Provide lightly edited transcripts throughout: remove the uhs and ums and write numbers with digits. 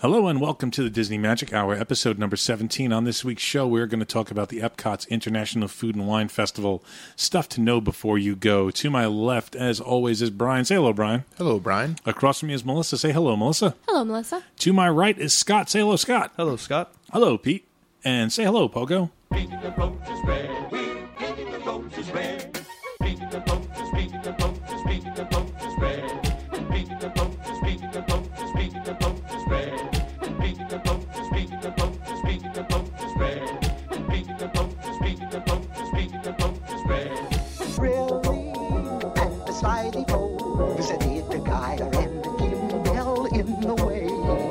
Hello and welcome to the Disney Magic Hour, episode number 17. On this week's show, we're going to talk about the Epcot's International Food and Wine Festival. Stuff to know before you go. To my left, as always, is Brian. Say hello, Brian. Hello, Brian. Across from me is Melissa. Say hello, Melissa. Hello, Melissa. To my right is Scott. Say hello, Scott. Hello, Scott. Hello, Pete. And say hello, Pogo. Painting the boat is red. We painting the boat is red. Painting the boat is painting the boat is painting the boat is red. Painting the boat is painting the boat is painting the boat is red. Painting the boat is painting the boat is painting the boat is red. Painting the boat is painting the boat is painting the boat is red. Really, and the slidey pole visited the guide and Gimbal in the way.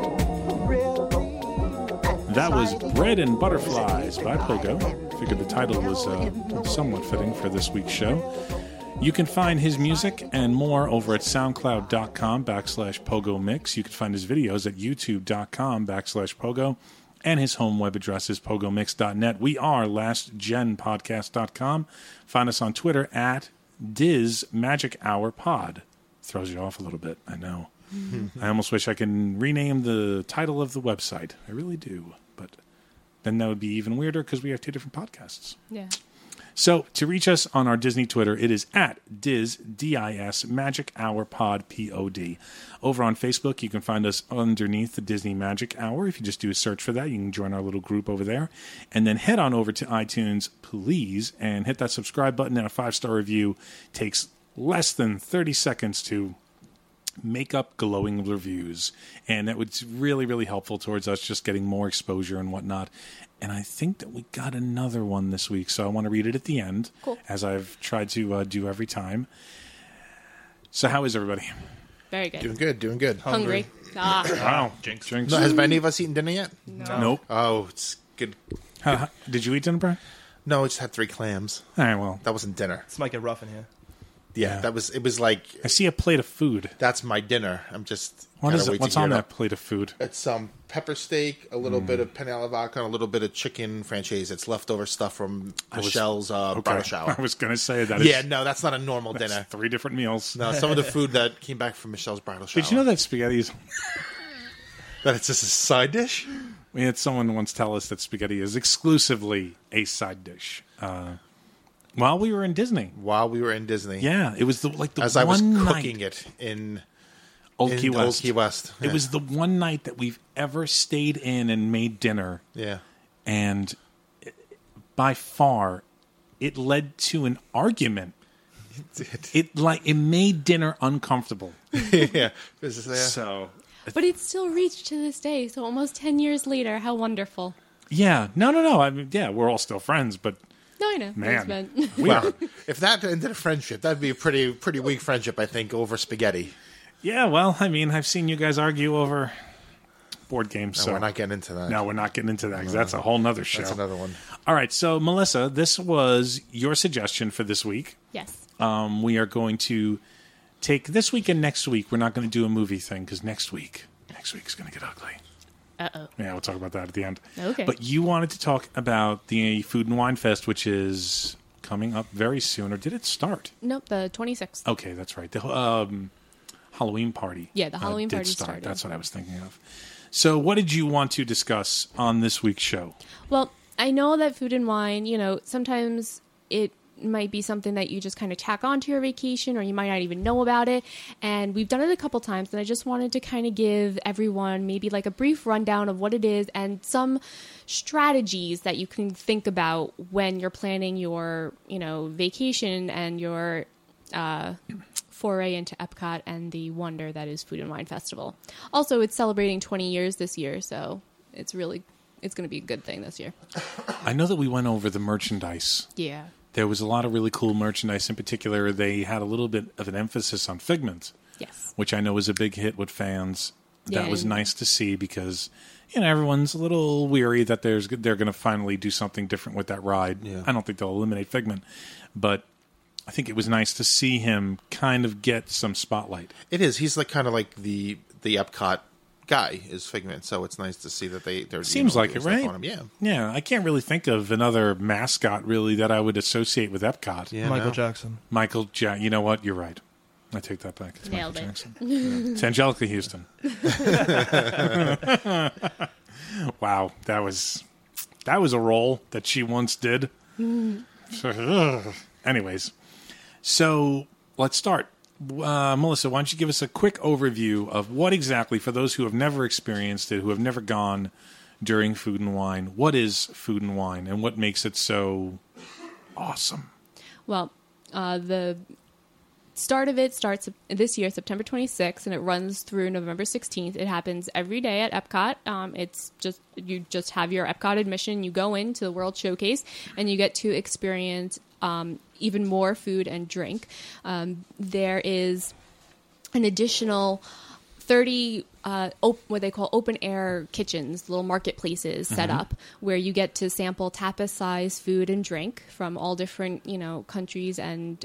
Really, That was Bread and Butterflies by Pogo. Figured the title was somewhat fitting for this week's show. You can find his music and more over at soundcloud.com/Pogo Mix. You can find his videos at youtube.com/Pogo. And his home web address is pogomix.net. We are lastgenpodcast.com. Find us on Twitter at DizMagicHourPod. Throws you off a little bit, I know. I almost wish I could rename the title of the website. I really do. But then that would be even weirder because we have two different podcasts. Yeah. So, to reach us on our Disney Twitter, it is at Diz, D-I-S, Magic Hour Pod, P-O-D. Over on Facebook, you can find us underneath the Disney Magic Hour. If you just do a search for that, you can join our little group over there. And then head on over to iTunes, please, and hit that subscribe button, and a 5-star review. Takes less than 30 seconds to make up glowing reviews. And that was really, really helpful towards us just getting more exposure and whatnot. And I think that we got another one this week, so I want to read it at the end, Cool. as I've tried to do every time. So how is everybody? Very good. Doing good. Hungry. Ah. Wow. Jinx. Drinks? No, has any of us eaten dinner yet? Nope. Oh, it's good. Did you eat dinner, Brian? No, I just had 3 clams. All right, well, That wasn't dinner. This might get rough in here. Yeah, it was like, I see a plate of food. that's my dinner. I'm just What gotta is it? wait to What's gear on it that up. plate of food? It's pepper steak, a little bit of penne alla vodka, and a little bit of chicken franchise. It's leftover stuff from Michelle's bridal shower. I was going to say that. Yeah, no, that's not a normal That's dinner. 3 different meals. No, some of the food that came back from Michelle's bridal shower. Did you know that spaghetti is... that it's just a side dish? We had someone once tell us that spaghetti is exclusively a side dish. While we were in Disney. While we were in Disney. Yeah, it was the As I was one cooking night, it in Old Key West. Old Key West. It was the one night that we've ever stayed in and made dinner, Yeah. and by far, it led to an argument. It made dinner uncomfortable. Yeah. So But it's still reached to this day, so almost 10 years later, how wonderful. yeah, no. I mean, yeah, we're all still friends, but No, I know. Man. It's been- Well, if that ended a friendship, that'd be a pretty weak friendship, I think, over spaghetti. yeah. Well, I mean, I've seen you guys argue over board games. No, So we're not getting into that. No, we're not getting into that because that's a whole nother show. That's another one. All right, so Melissa, this was your suggestion for this week. yes. We are going to take this week and next week. We're not going to do a movie thing because next week is going to get ugly. Uh-oh. Yeah, we'll talk about that at the end. Okay. But you wanted to talk about the Food and Wine Fest, which is coming up very soon, or did it start? Nope, the 26th. Okay, that's right. The Halloween party. Yeah, the Halloween did party start. started. That's what I was thinking of. So, what did you want to discuss on this week's show? Well, I know that food and wine, sometimes it might be something that you just kind of tack onto your vacation or you might not even know about it. And we've done it a couple times, and I just wanted to kind of give everyone maybe like a brief rundown of what it is and some strategies that you can think about when you're planning your, vacation and your foray into Epcot and the wonder that is Food and Wine Festival. Also, it's celebrating 20 years this year, so it's going to be a good thing this year. I know that we went over the merchandise. Yeah. There was a lot of really cool merchandise. In particular, they had a little bit of an emphasis on Figment, Yes. which I know was a big hit with fans. Yeah, That was and- nice to see because, everyone's a little weary that they're going to finally do something different with that ride. Yeah. I don't think they'll eliminate Figment, but I think it was nice to see him kind of get some spotlight. It is. He's kind of like the Epcot guy is Figment, so it's nice to see that they're Seems like it, doing stuff right? on him. Yeah. Yeah, I can't really think of another mascot really that I would associate with Epcot. Yeah. Michael no. Jackson. You know what? You're right. I take that back. It's Nailed Michael it. Jackson. It's Angelica Houston. Wow, that was a role that she once did. Anyways, so let's start. Melissa, why don't you give us a quick overview of what exactly, for those who have never experienced it, who have never gone during Food and Wine, what is Food and Wine and what makes it so awesome? Well, the start of it starts this year, September 26th, and it runs through November 16th. It happens every day at Epcot. It's just, you just have your Epcot admission. You go into the World Showcase, and you get to experience even more food and drink. There is an additional 30 what they call open air kitchens, little marketplaces set up where you get to sample tapas-sized food and drink from all different, countries and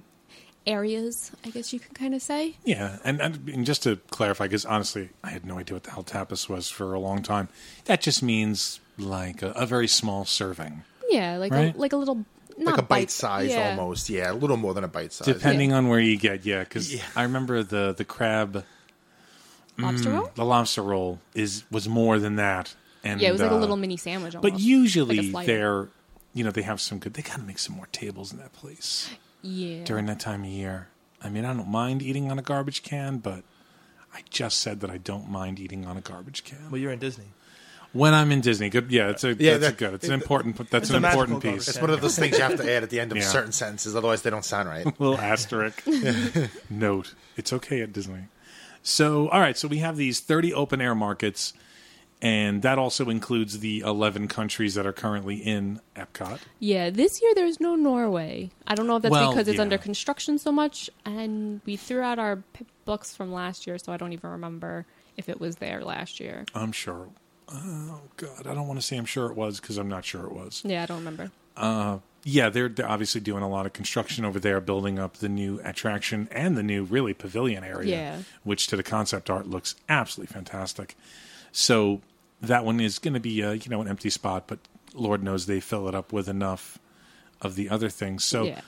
areas, I guess you can kind of say. Yeah, and just to clarify, because honestly, I had no idea what the hell tapas was for a long time. That just means like a very small serving. Yeah, like right? like a little, not Like a bite size yeah. almost. Yeah, a little more than a bite size. Depending on where you get, because I remember the crab, Lobster roll? the lobster roll was more than that. And, Yeah, it was like a little mini sandwich almost. But usually like a slider. they have some good, they gotta make some more tables in that place Yeah. during that time of year. I mean, I don't mind eating on a garbage can, but I just said that I don't mind eating on a garbage can. Well, you're in Disney. When I'm in Disney, good. Yeah, it's an important it's a magical piece. It's one of those things you have to add at the end of Yeah. certain sentences, otherwise they don't sound right. Little asterisk. Note. It's okay at Disney. So, all right. So we have these 30 open air markets, and that also includes the 11 countries that are currently in Epcot. Yeah, this year there's no Norway. I don't know if that's Well, because it's yeah. under construction so much, and we threw out our books from last year, so I don't even remember if it was there last year. I'm sure. Oh, God. I don't want to say I'm sure it was because I'm not sure it was. Yeah, I don't remember. Yeah, they're obviously doing a lot of construction over there, building up the new attraction and the new, really, pavilion area, Yeah. which to the concept art looks absolutely fantastic. So that one is going to be, an empty spot, but Lord knows they fill it up with enough of the other things. So Yeah.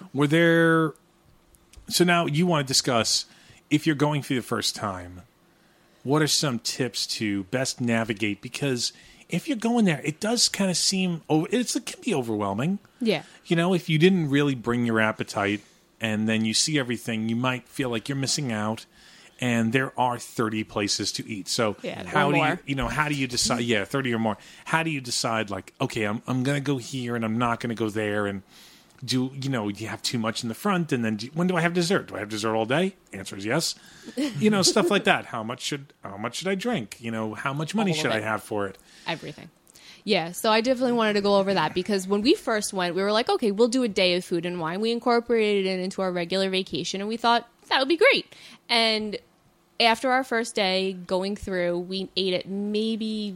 So now you want to discuss, if you're going for the first time, what are some tips to best navigate? Because if you're going there, it does kind of seem, it can be overwhelming. Yeah. If you didn't really bring your appetite and then you see everything, you might feel like you're missing out. And there are 30 places to eat. So Yeah, how or do more. you, how do you decide? Yeah, 30 or more. How do you decide? Like, okay, I'm going to go here and I'm not going to go there. And do you have too much in the front? And then when do I have dessert? Do I have dessert all day? Answer is yes. Stuff like that. How much should I drink? How much money All of should I it. have for it? Everything. Yeah, so I definitely wanted to go over that because when we first went, we were like, okay, we'll do a day of Food and Wine. We incorporated it into our regular vacation, and we thought that would be great. And after our first day going through, we ate at maybe,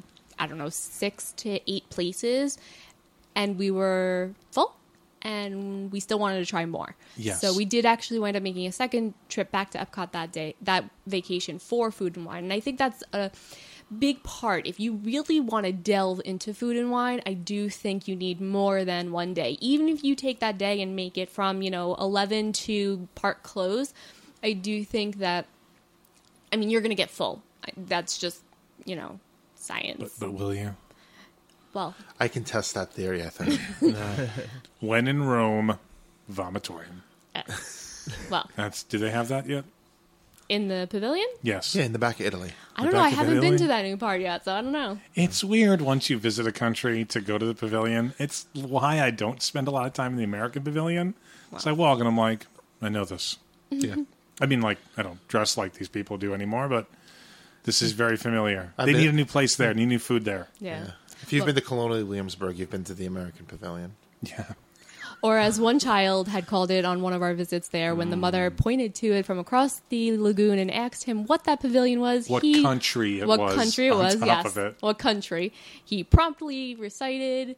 6 to 8 places, and we were full, and we still wanted to try more. Yes. So we did actually wind up making a second trip back to Epcot that vacation for Food and Wine, and I think that's a big part. If you really want to delve into Food and Wine, I do think you need more than one day. Even if you take that day and make it from, 11 to park close, I do think that, you're going to get full. That's just, science. But will you? Well, I can test that theory, I think. When in Rome, vomitorium. well, Do they have that yet? in the pavilion? Yes. Yeah, in the back of Italy. I don't know. back I of the haven't been pavilion? to that new part yet, so I don't know. It's weird once you visit a country to go to the pavilion. It's why I don't spend a lot of time in the American pavilion. So I walk and I'm like, I know this. Yeah. I mean, like, I don't dress like these people do anymore, but this is very familiar. I've They been- need a new place there, need new food there. Yeah. If you've been to Colonial Williamsburg, you've been to the American Pavilion. Yeah. Or as one child had called it on one of our visits there, when the mother pointed to it from across the lagoon and asked him what that pavilion was. What country it what was country it on was, top yes. of it. What country. He promptly recited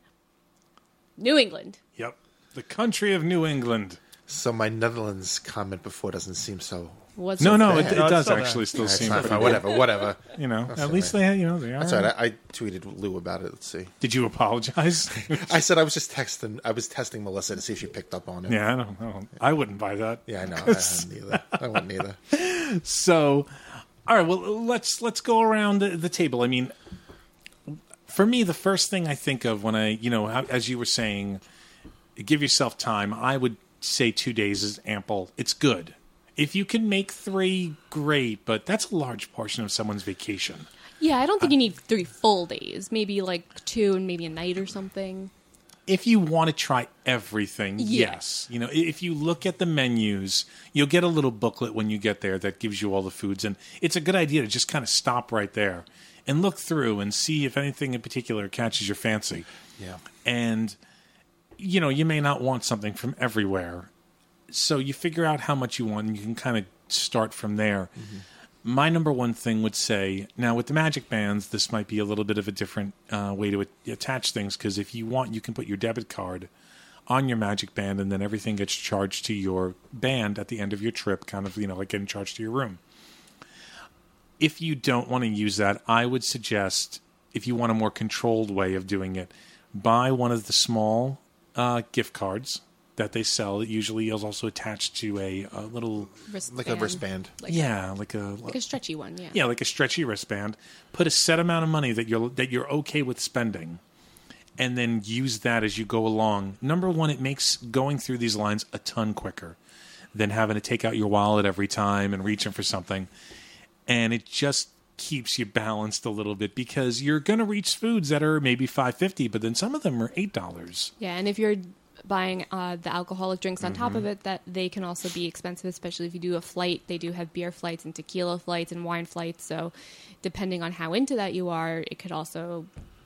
New England. Yep. The country of New England. So my Netherlands comment before doesn't seem so What's No, your it favorite? No, it's does still actually there. still It's seem not pretty fine. good. Whatever. At least they are. That's all right. I tweeted Lou about it. Let's see. Did you apologize? I said I was just texting. I was testing Melissa to see if she picked up on it. Yeah, I don't. I wouldn't buy that. Yeah, I know. I wouldn't either. So, all right. Well, let's go around the table. I mean, for me, the first thing I think of when as you were saying, give yourself time. I would say 2 days is ample. It's good. If you can make 3, great. But that's a large portion of someone's vacation. Yeah, I don't think you need 3 full days. Maybe like 2 and maybe a night or something. If you want to try everything, Yeah. yes. If you look at the menus, you'll get a little booklet when you get there that gives you all the foods. And it's a good idea to just kind of stop right there and look through and see if anything in particular catches your fancy. Yeah. And, you may not want something from everywhere. So you figure out how much you want and you can kind of start from there. Mm-hmm. My number one thing would say, now with the Magic Bands, this might be a little bit of a different way to attach things, because if you want, you can put your debit card on your Magic Band and then everything gets charged to your band at the end of your trip, kind of, like getting charged to your room. If you don't want to use that, I would suggest, if you want a more controlled way of doing it, buy one of the small gift cards that they sell. It usually is also attached to a little... Wristband. Like a wristband. Like a stretchy one, yeah. Yeah, like a stretchy wristband. Put a set amount of money that you're okay with spending, and then use that as you go along. Number one, it makes going through these lines a ton quicker than having to take out your wallet every time and reaching for something. And it just keeps you balanced a little bit, because you're going to reach foods that are maybe $5.50, but then some of them are $8. Yeah, and if you're buying the alcoholic drinks on top of Mm-hmm. it, that they can also be expensive, especially if you do a flight. They do have beer flights and tequila flights and wine flights, so depending on how into that you are, it could also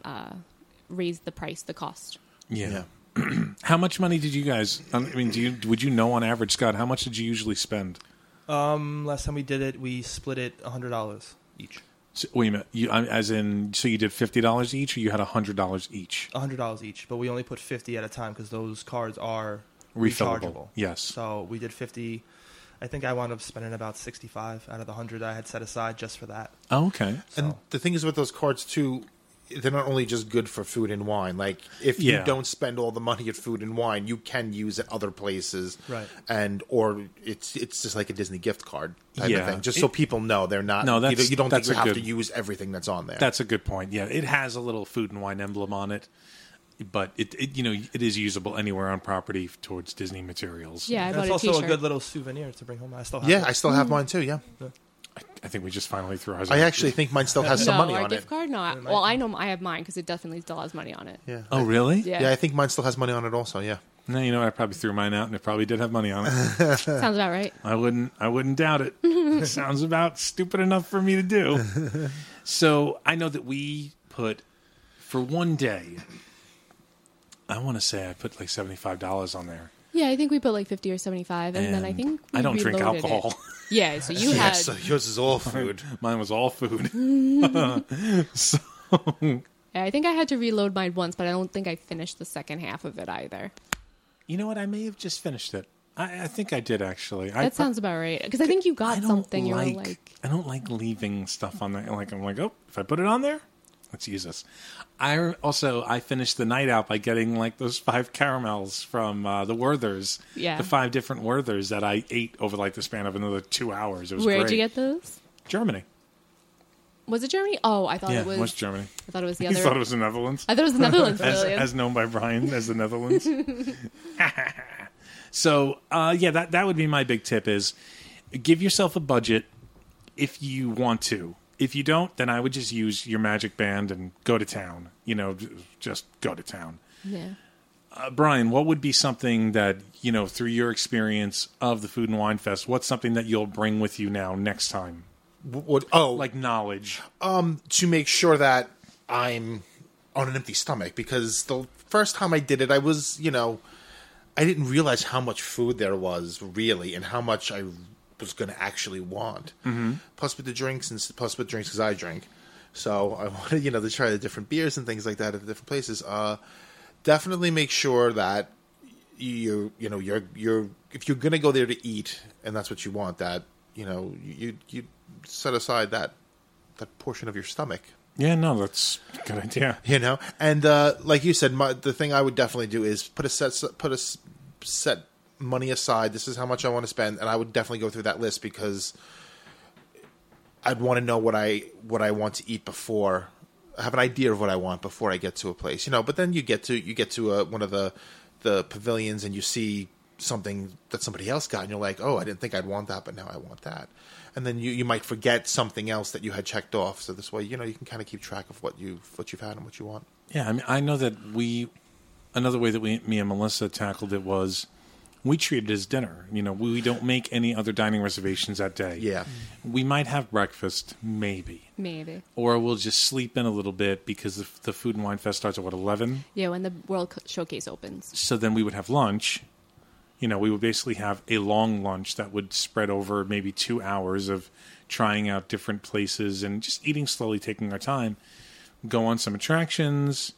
raise the cost. Yeah. How much money did you guys, would you know on average, Scott, how much did you usually spend? Last time we did it, we split it $100 each. So, wait a minute, so you did $50 each, or you had $100 each? $100 each, but we only put 50 at a time because those cards are Refillable. rechargeable. Yes. So we did 50. I think I wound up spending about 65 out of the 100 I had set aside just for that. Oh, okay. And the thing is with those cards too, they're not only just good for food and wine. Like if you don't spend all the money at food and wine, you can use it other places, right? Or it's just like a Disney gift card type of thing. Just so people know they're not. No, you don't think you have good, to use everything that's on there. That's a good point. Yeah, it has a little food and wine emblem on it, but it is usable anywhere on property towards Disney materials. Yeah, I bought it's a also t-shirt. a good little souvenir to bring home. I still have. I still have mine too. Yeah. I think we just finally threw ours. I actually think mine still has some money our on gift it. card? No, I know I have mine because it definitely still has money on it. Yeah. Oh, really? Yeah. Yeah, I think mine still has money on it also. Yeah. No, you know what? I probably threw mine out, and it probably did have money on it. Sounds about right. I wouldn't doubt it. Sounds about stupid enough for me to do. So I know that we put, for one day, I want to say I put like $75 on there. Yeah, I think we put like 50 or 75, and then I think we I don't drink reloaded alcohol. It. Yeah, so you had. So yours is all food. Mine was all food. So Yeah, I think I had to reload mine once, but I don't think I finished the second half of it either. you know what? I may have just finished it. I think I did actually. That sounds about right. Because I think you got something. You were like, I don't like leaving stuff on there. I'm like, oh, if I put it on there, let's use this. I finished the night out by getting like those 5 caramels from the Werthers. Yeah. The 5 different Werthers that I ate over like the span of another 2 hours. It was where'd great. you get those? Germany. Was it Germany? Oh, I thought Yeah, it was. it was Germany. I thought it was the You other. thought it was the Netherlands? I thought it was the Netherlands. as, Brilliant. as known by Brian as the Netherlands. So, that would be my big tip is give yourself a budget if you want to. If you don't, then I would just use your Magic Band and go to town. Just go to town. Yeah. Brian, what would be something that, through your experience of the Food and Wine Fest, what's something that you'll bring with you now next time? Like knowledge. To make sure that I'm on an empty stomach, because the first time I did it, I was, I didn't realize how much food there was really and how much I was going to actually want. Mm-hmm. Plus with drinks because I drink. So I wanted, to try the different beers and things like that at the different places. Definitely make sure that you're if you're going to go there to eat and that's what you want, that you set aside that portion of your stomach. Yeah, no, that's a good idea. And like you said, the thing I would definitely do is put a set money aside. This is how much I want to spend, and I would definitely go through that list because I'd want to know what I want to eat before. I have an idea of what I want before I get to a place, But then you get to one of the pavilions and you see something that somebody else got, and you're like, oh, I didn't think I'd want that, but now I want that. And then you might forget something else that you had checked off. So this way, you can kind of keep track of what you've had and what you want. Yeah, I mean, I know that another way that me and Melissa tackled it was we treat it as dinner. We don't make any other dining reservations that day. Yeah. We might have breakfast, maybe. Or we'll just sleep in a little bit because the Food and Wine Fest starts at, 11? Yeah, when the World Showcase opens. So then we would have lunch. We would basically have a long lunch that would spread over maybe 2 hours of trying out different places and just eating slowly, taking our time, go on some attractions,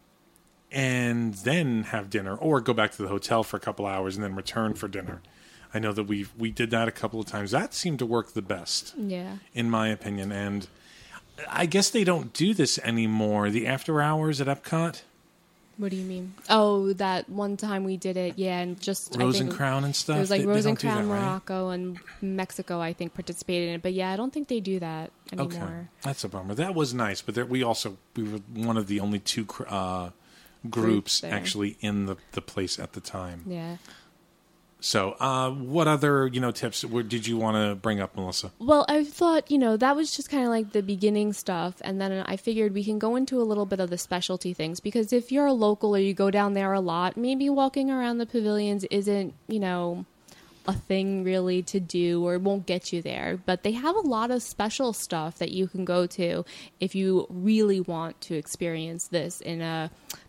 and then have dinner, or go back to the hotel for a couple hours and then return for dinner. I know that we did that a couple of times. That seemed to work the best, in my opinion. And I guess they don't do this anymore. The after hours at Epcot. What do you mean? Oh, that one time we did it, and just Rose and Crown and stuff. It was like they Rose don't and do that, Crown, right? Morocco, and Mexico. I think participated in it, but I don't think they do that anymore. Okay, that's a bummer. That was nice, but we were one of the only two groups actually in the place at the time. Yeah. So, what other tips did you want to bring up, Melissa? Well, I thought that was just kind of like the beginning stuff, and then I figured we can go into a little bit of the specialty things, because if you're a local or you go down there a lot, maybe walking around the pavilions isn't a thing really to do, or won't get you there. But they have a lot of special stuff that you can go to if you really want to experience this in a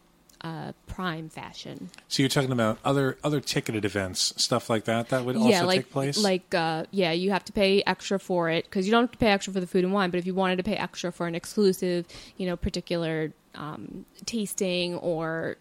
prime fashion. So you're talking about other ticketed events, stuff like that would also take place? You have to pay extra for it, because you don't have to pay extra for the food and wine, but if you wanted to pay extra for an exclusive, particular tasting or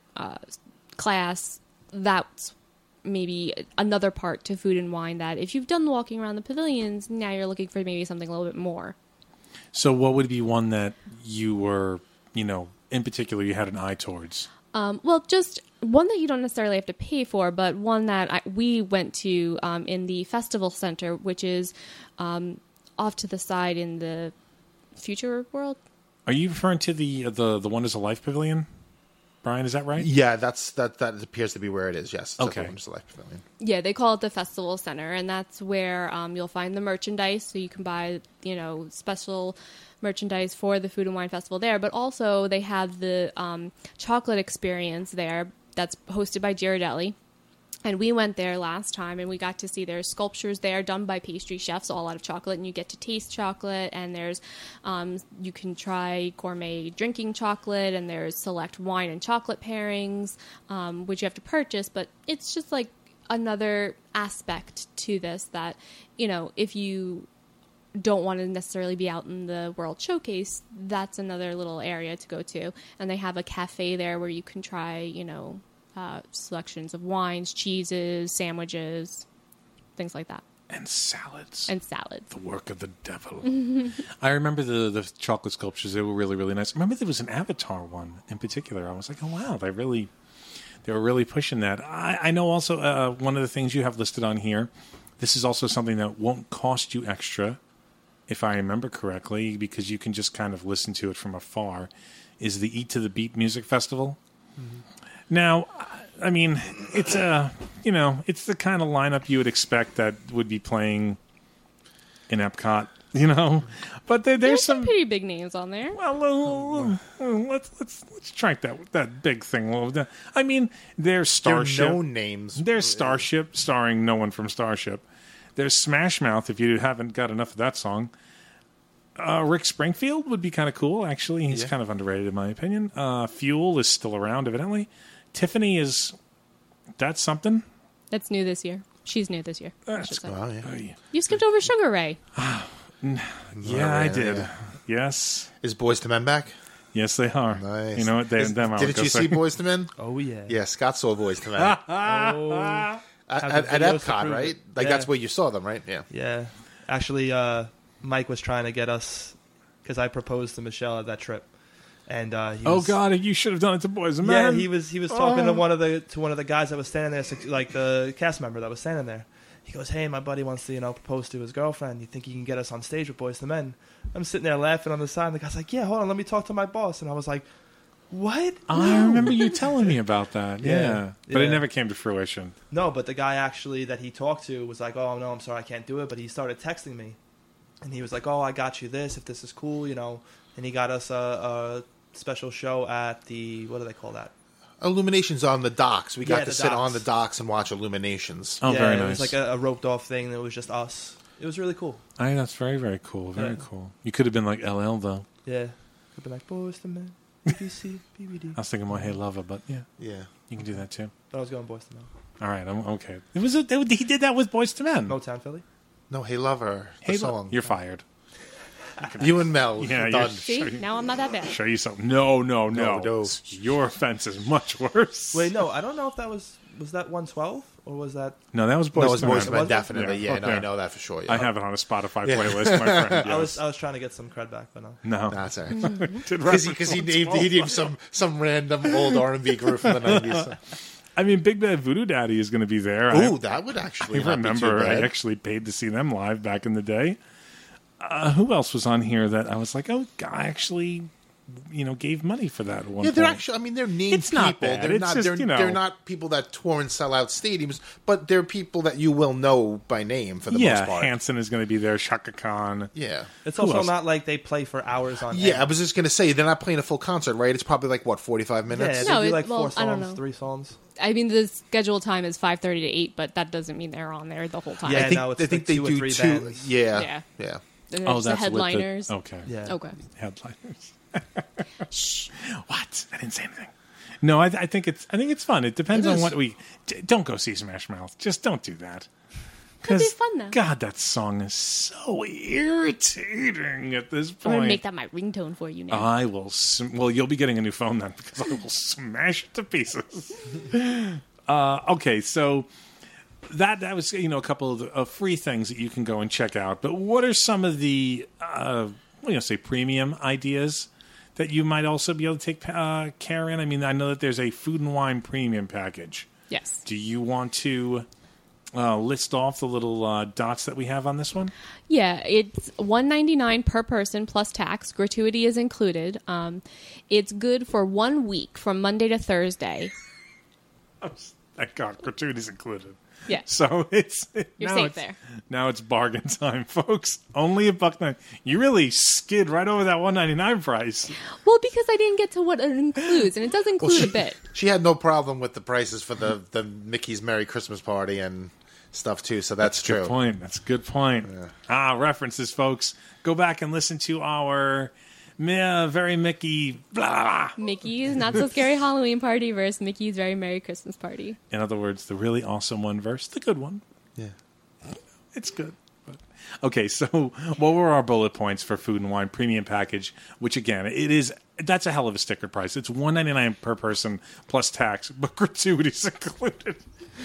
class, that's maybe another part to food and wine that if you've done the walking around the pavilions, now you're looking for maybe something a little bit more. So what would be one that you were, in particular you had an eye towards? Just one that you don't necessarily have to pay for, but one that we went to in the festival center, which is off to the side in the Future World. Are you referring to the Wonders of Life Pavilion, Brian? Is that right? Yeah, that appears to be where it is. Yes. Okay. The Wonders of Life Pavilion. Yeah, they call it the festival center, and that's where you'll find the merchandise, so you can buy special merchandise for the Food and Wine Festival there, but also they have the chocolate experience there that's hosted by Ghirardelli. And we went there last time, and we got to see their sculptures there done by pastry chefs, all out of chocolate, and you get to taste chocolate, and there's you can try gourmet drinking chocolate, and there's select wine and chocolate pairings, which you have to purchase, but it's just like another aspect to this that, if you don't want to necessarily be out in the World Showcase, that's another little area to go to. And they have a cafe there where you can try, selections of wines, cheeses, sandwiches, things like that. And salads. The work of the devil. I remember the chocolate sculptures. They were really, really nice. I remember there was an Avatar one in particular. I was like, oh, wow, they were really pushing that. I know also one of the things you have listed on here, this is also something that won't cost you extra, if I remember correctly, because you can just kind of listen to it from afar, is the Eat to the Beat Music Festival. Mm-hmm. Now, I mean, it's it's the kind of lineup you would expect that would be playing in Epcot, But there's some pretty big names on there. Well, let's track that big thing. I mean, there's Starship. There are no names. There's Starship, starring no one from Starship. There's Smash Mouth, if you haven't got enough of that song. Rick Springfield would be kind of cool, actually. He's kind of underrated, in my opinion. Fuel is still around, evidently. Tiffany that's something. That's new this year. She's new this year. That's cool. Oh, yeah. You skipped over Sugar Ray. Yeah, I did. Yeah. Yes. Is Boyz II Men back? Yes, they are. Nice. You know what? Didn't you see Boyz II Men? Oh, yeah. Yeah, Scott saw Boyz II Men. At Epcot, right? That's where you saw them, right? Yeah. Yeah. Actually, Mike was trying to get us because I proposed to Michelle at that trip, and he Oh was, God, you should have done it to Boys and yeah, Men. he was talking to one of the guys that was standing there, like the cast member that was standing there. He goes, "Hey, my buddy wants to propose to his girlfriend. You think you can get us on stage with Boys to Men?" I'm sitting there laughing on the side, and the guy's like, "Yeah, hold on, let me talk to my boss." And I was like, "What?" I remember you telling me about that. Yeah. But it Yeah. never came to fruition. No, but the guy actually that he talked to was like, "Oh no, I'm sorry, I can't do it." But he started texting me, and he was like, "Oh, I got you this if this is cool, And he got us a special show at the what do they call that? Illuminations on the docks. We got Yeah, to the sit on docks. the docks and watch Illuminations. Oh, yeah, very It nice. was like a roped off thing that was just us. It was really cool. I think that's very, very cool. Very Yeah. cool. You could have been like LL, though. Yeah, could be like Boys to Men, BBC, BBD. I was thinking more Hey Lover, but yeah, Yeah. you can do that too. But I was going Boys to Men. All right, I'm okay. He did that with Boys to Men. Motown Philly. No, Hey Lover. The Hey, song. You're fired. You and Mel. Yeah, you're done. See, Sure. now I'm not that bad. Show you something. No. no. Your offense is much worse. Wait, no, I don't know if that was that 112 or was that? No, that was Boys No, it was to Boys Men. to Men, Was it? definitely. Yeah, no, Okay. I know that for sure. Yeah. I have it on a Spotify Yeah. playlist, my friend. I Yes. was trying to get some cred back, but no. No. That's all right. Did Because reference he Boys named some random old R&B group from the 90s. I mean, Big Bad Voodoo Daddy is going to be there. Ooh, that would actually I not be too remember I bad. actually paid to see them live back in the day. Who else was on here that I was like, oh, I actually, gave money for that at one Yeah, they're point. actually. I mean, they're named It's not people. bad. They're It's not. just, they're not people that tour and sell out stadiums, but they're people that you will know by name for the most part. Hanson is going to be there. Shaka Khan. Yeah. It's Who also else? not like they play for hours on Yeah, end. I was just gonna say they're not playing a full concert, right? It's probably like what 45 Yeah, minutes. they No, do it- like well, 4 I don't songs, know. 3 songs. I mean, the scheduled time is 5:30 to 8, but that doesn't mean they're on there the whole time. Yeah, I think, no, it's I think like they 2 or do 3 two. bands. Yeah, Yeah. yeah. They're Oh, just that's the headliners. okay. Yeah. Okay. Headliners. Shh. What? I didn't say anything. No, I think it's fun. It depends It on is. what we. Don't go see Smash Mouth. Just don't do that. Could be 'Cause, fun, though. God, that song is so irritating at this I'm point. gonna make that my ringtone for you now. I will. Well, you'll be getting a new phone then because I will smash it to pieces. Okay, so that was a couple of free things that you can go and check out. But what are some of the say premium ideas that you might also be able to take care in? I mean, I know that there's a food and wine premium package. Yes. Do you want to list off the little dots that we have on this one? Yeah, it's $199 per person plus tax. Gratuity is included. It's good for 1 week from Monday to Thursday. Thank God, gratuity's included. Yeah. So You're now safe it's- there. Now it's bargain time, folks. Only $1.99. You really skid right over that $1.99 price. Well, because I didn't get to what it includes, and it does include a bit. She had no problem with the prices for the Mickey's Merry Christmas Party and stuff too. So that's true. Good point. That's a good point. References, folks. Go back and listen to our Very Mickey blah. Mickey's Not So Scary Halloween Party versus Mickey's Very Merry Christmas Party. In other words, the really awesome one versus the good one. Yeah. It's good. But- Okay, so what were our bullet points for food and wine premium package? Which again, that's a hell of a sticker price. It's $199 per person plus tax, but gratuities included.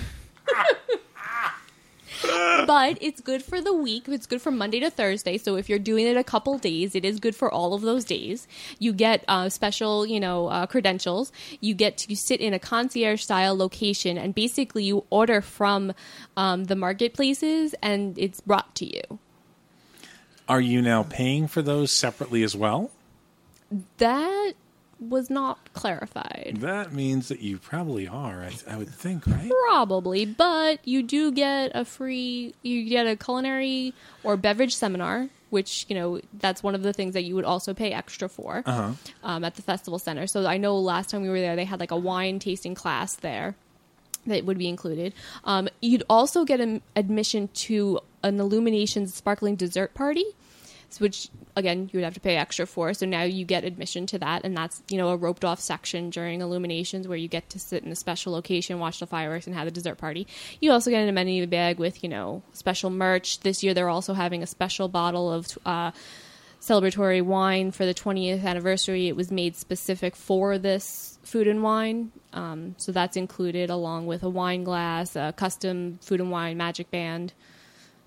But it's good for the week. It's good from Monday to Thursday. So if you're doing it a couple days, it is good for all of those days. You get special, credentials. You get to sit in a concierge-style location, and basically you order from the marketplaces, and it's brought to you. Are you now paying for those separately as well? That was not clarified. That means that you probably are, I would think, right? Probably, but you do get you get a culinary or beverage seminar, which, that's one of the things that you would also pay extra for at the festival center. So I know last time we were there, they had like a wine tasting class there that would be included. You'd also get an admission to an Illuminations sparkling dessert party, which, again, you would have to pay extra for. So now you get admission to that, and that's, a roped-off section during Illuminations where you get to sit in a special location, watch the fireworks, and have the dessert party. You also get an amenity bag with, special merch. This year they're also having a special bottle of celebratory wine for the 20th anniversary. It was made specific for this food and wine, so that's included along with a wine glass, a custom food and wine magic band.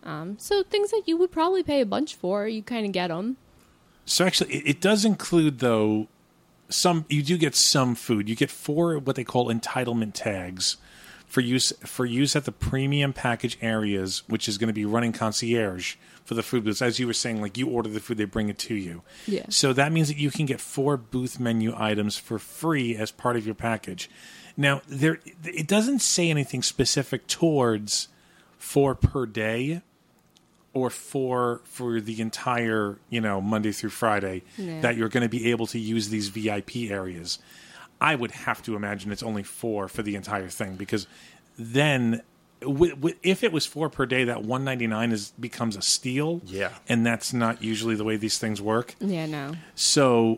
So things that you would probably pay a bunch for, you kind of get them. So actually, it does include, though, you do get some food. You get 4 what they call entitlement tags for use at the premium package areas, which is going to be running concierge for the food booths. As you were saying, like you order the food, they bring it to you. Yeah. So that means that you can get 4 booth menu items for free as part of your package. Now, it doesn't say anything specific towards 4 per day or 4 for the entire, Monday through Friday that you're going to be able to use these VIP areas. I would have to imagine it's only 4 for the entire thing, because then if it was 4 per day, that $199 becomes a steal. Yeah. And that's not usually the way these things work. Yeah, no. So,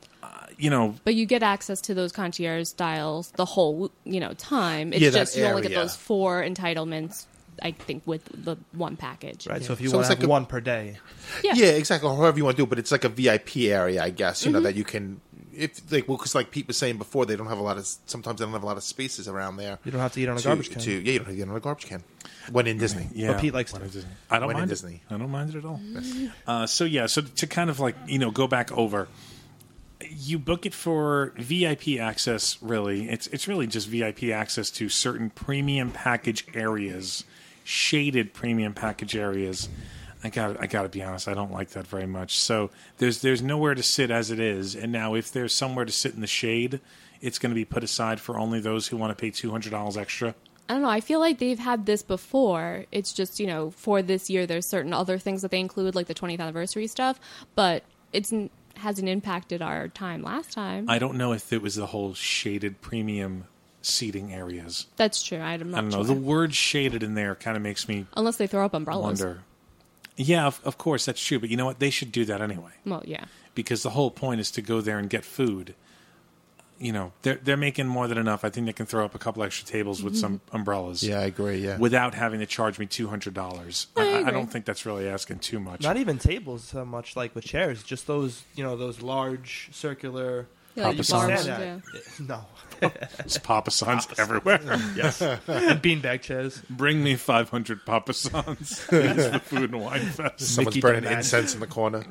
But you get access to those concierge styles the whole, time. It's Yeah, that just you only get area. those 4 entitlements, I think, with the one package. Right. So if you So want it's to have like a- one per day, Yeah, exactly. However you want to do it, but it's like a VIP area, I guess. That you can, because like Pete was saying before, they don't have a lot of. Sometimes they don't have a lot of spaces around there. you don't have to eat on a garbage can. You don't have to eat on a garbage can. When in Disney, yeah. But Pete likes When to. in Disney. I don't When in mind Disney. it. I don't mind it at all. So to kind of go back over, you book it for VIP access. Really, it's really just VIP access to certain premium package areas, shaded premium package areas. I got to be honest, I don't like that very much. So there's nowhere to sit as it is, and now if there's somewhere to sit in the shade, it's going to be put aside for only those who want to pay $200 extra. I don't know. I feel like they've had this before. It's just, for this year, there's certain other things that they include, like the 20th anniversary stuff, but hasn't impacted our time last time. I don't know if it was the whole shaded premium seating areas. That's true. I'm not I don't know. sure. The word shaded in there kind of makes me Unless they throw up umbrellas. wonder. Yeah, of course, that's true. But you know what? They should do that anyway. Well, yeah. Because the whole point is to go there and get food. They're making more than enough. I think they can throw up a couple extra tables with some umbrellas. Yeah, I agree. Yeah, Without having to charge me $200. I I agree. don't think that's really asking too much. Not even tables so much like with chairs, just those, those large circular. Yeah, like Papa bar Sans. ones, Stand yeah. No. There's Papa Sans everywhere. Yes. And beanbag chairs. Bring me 500 Papa Sans. It's the Food and Wine Fest. someone's Mickey burning Demand. incense in the corner.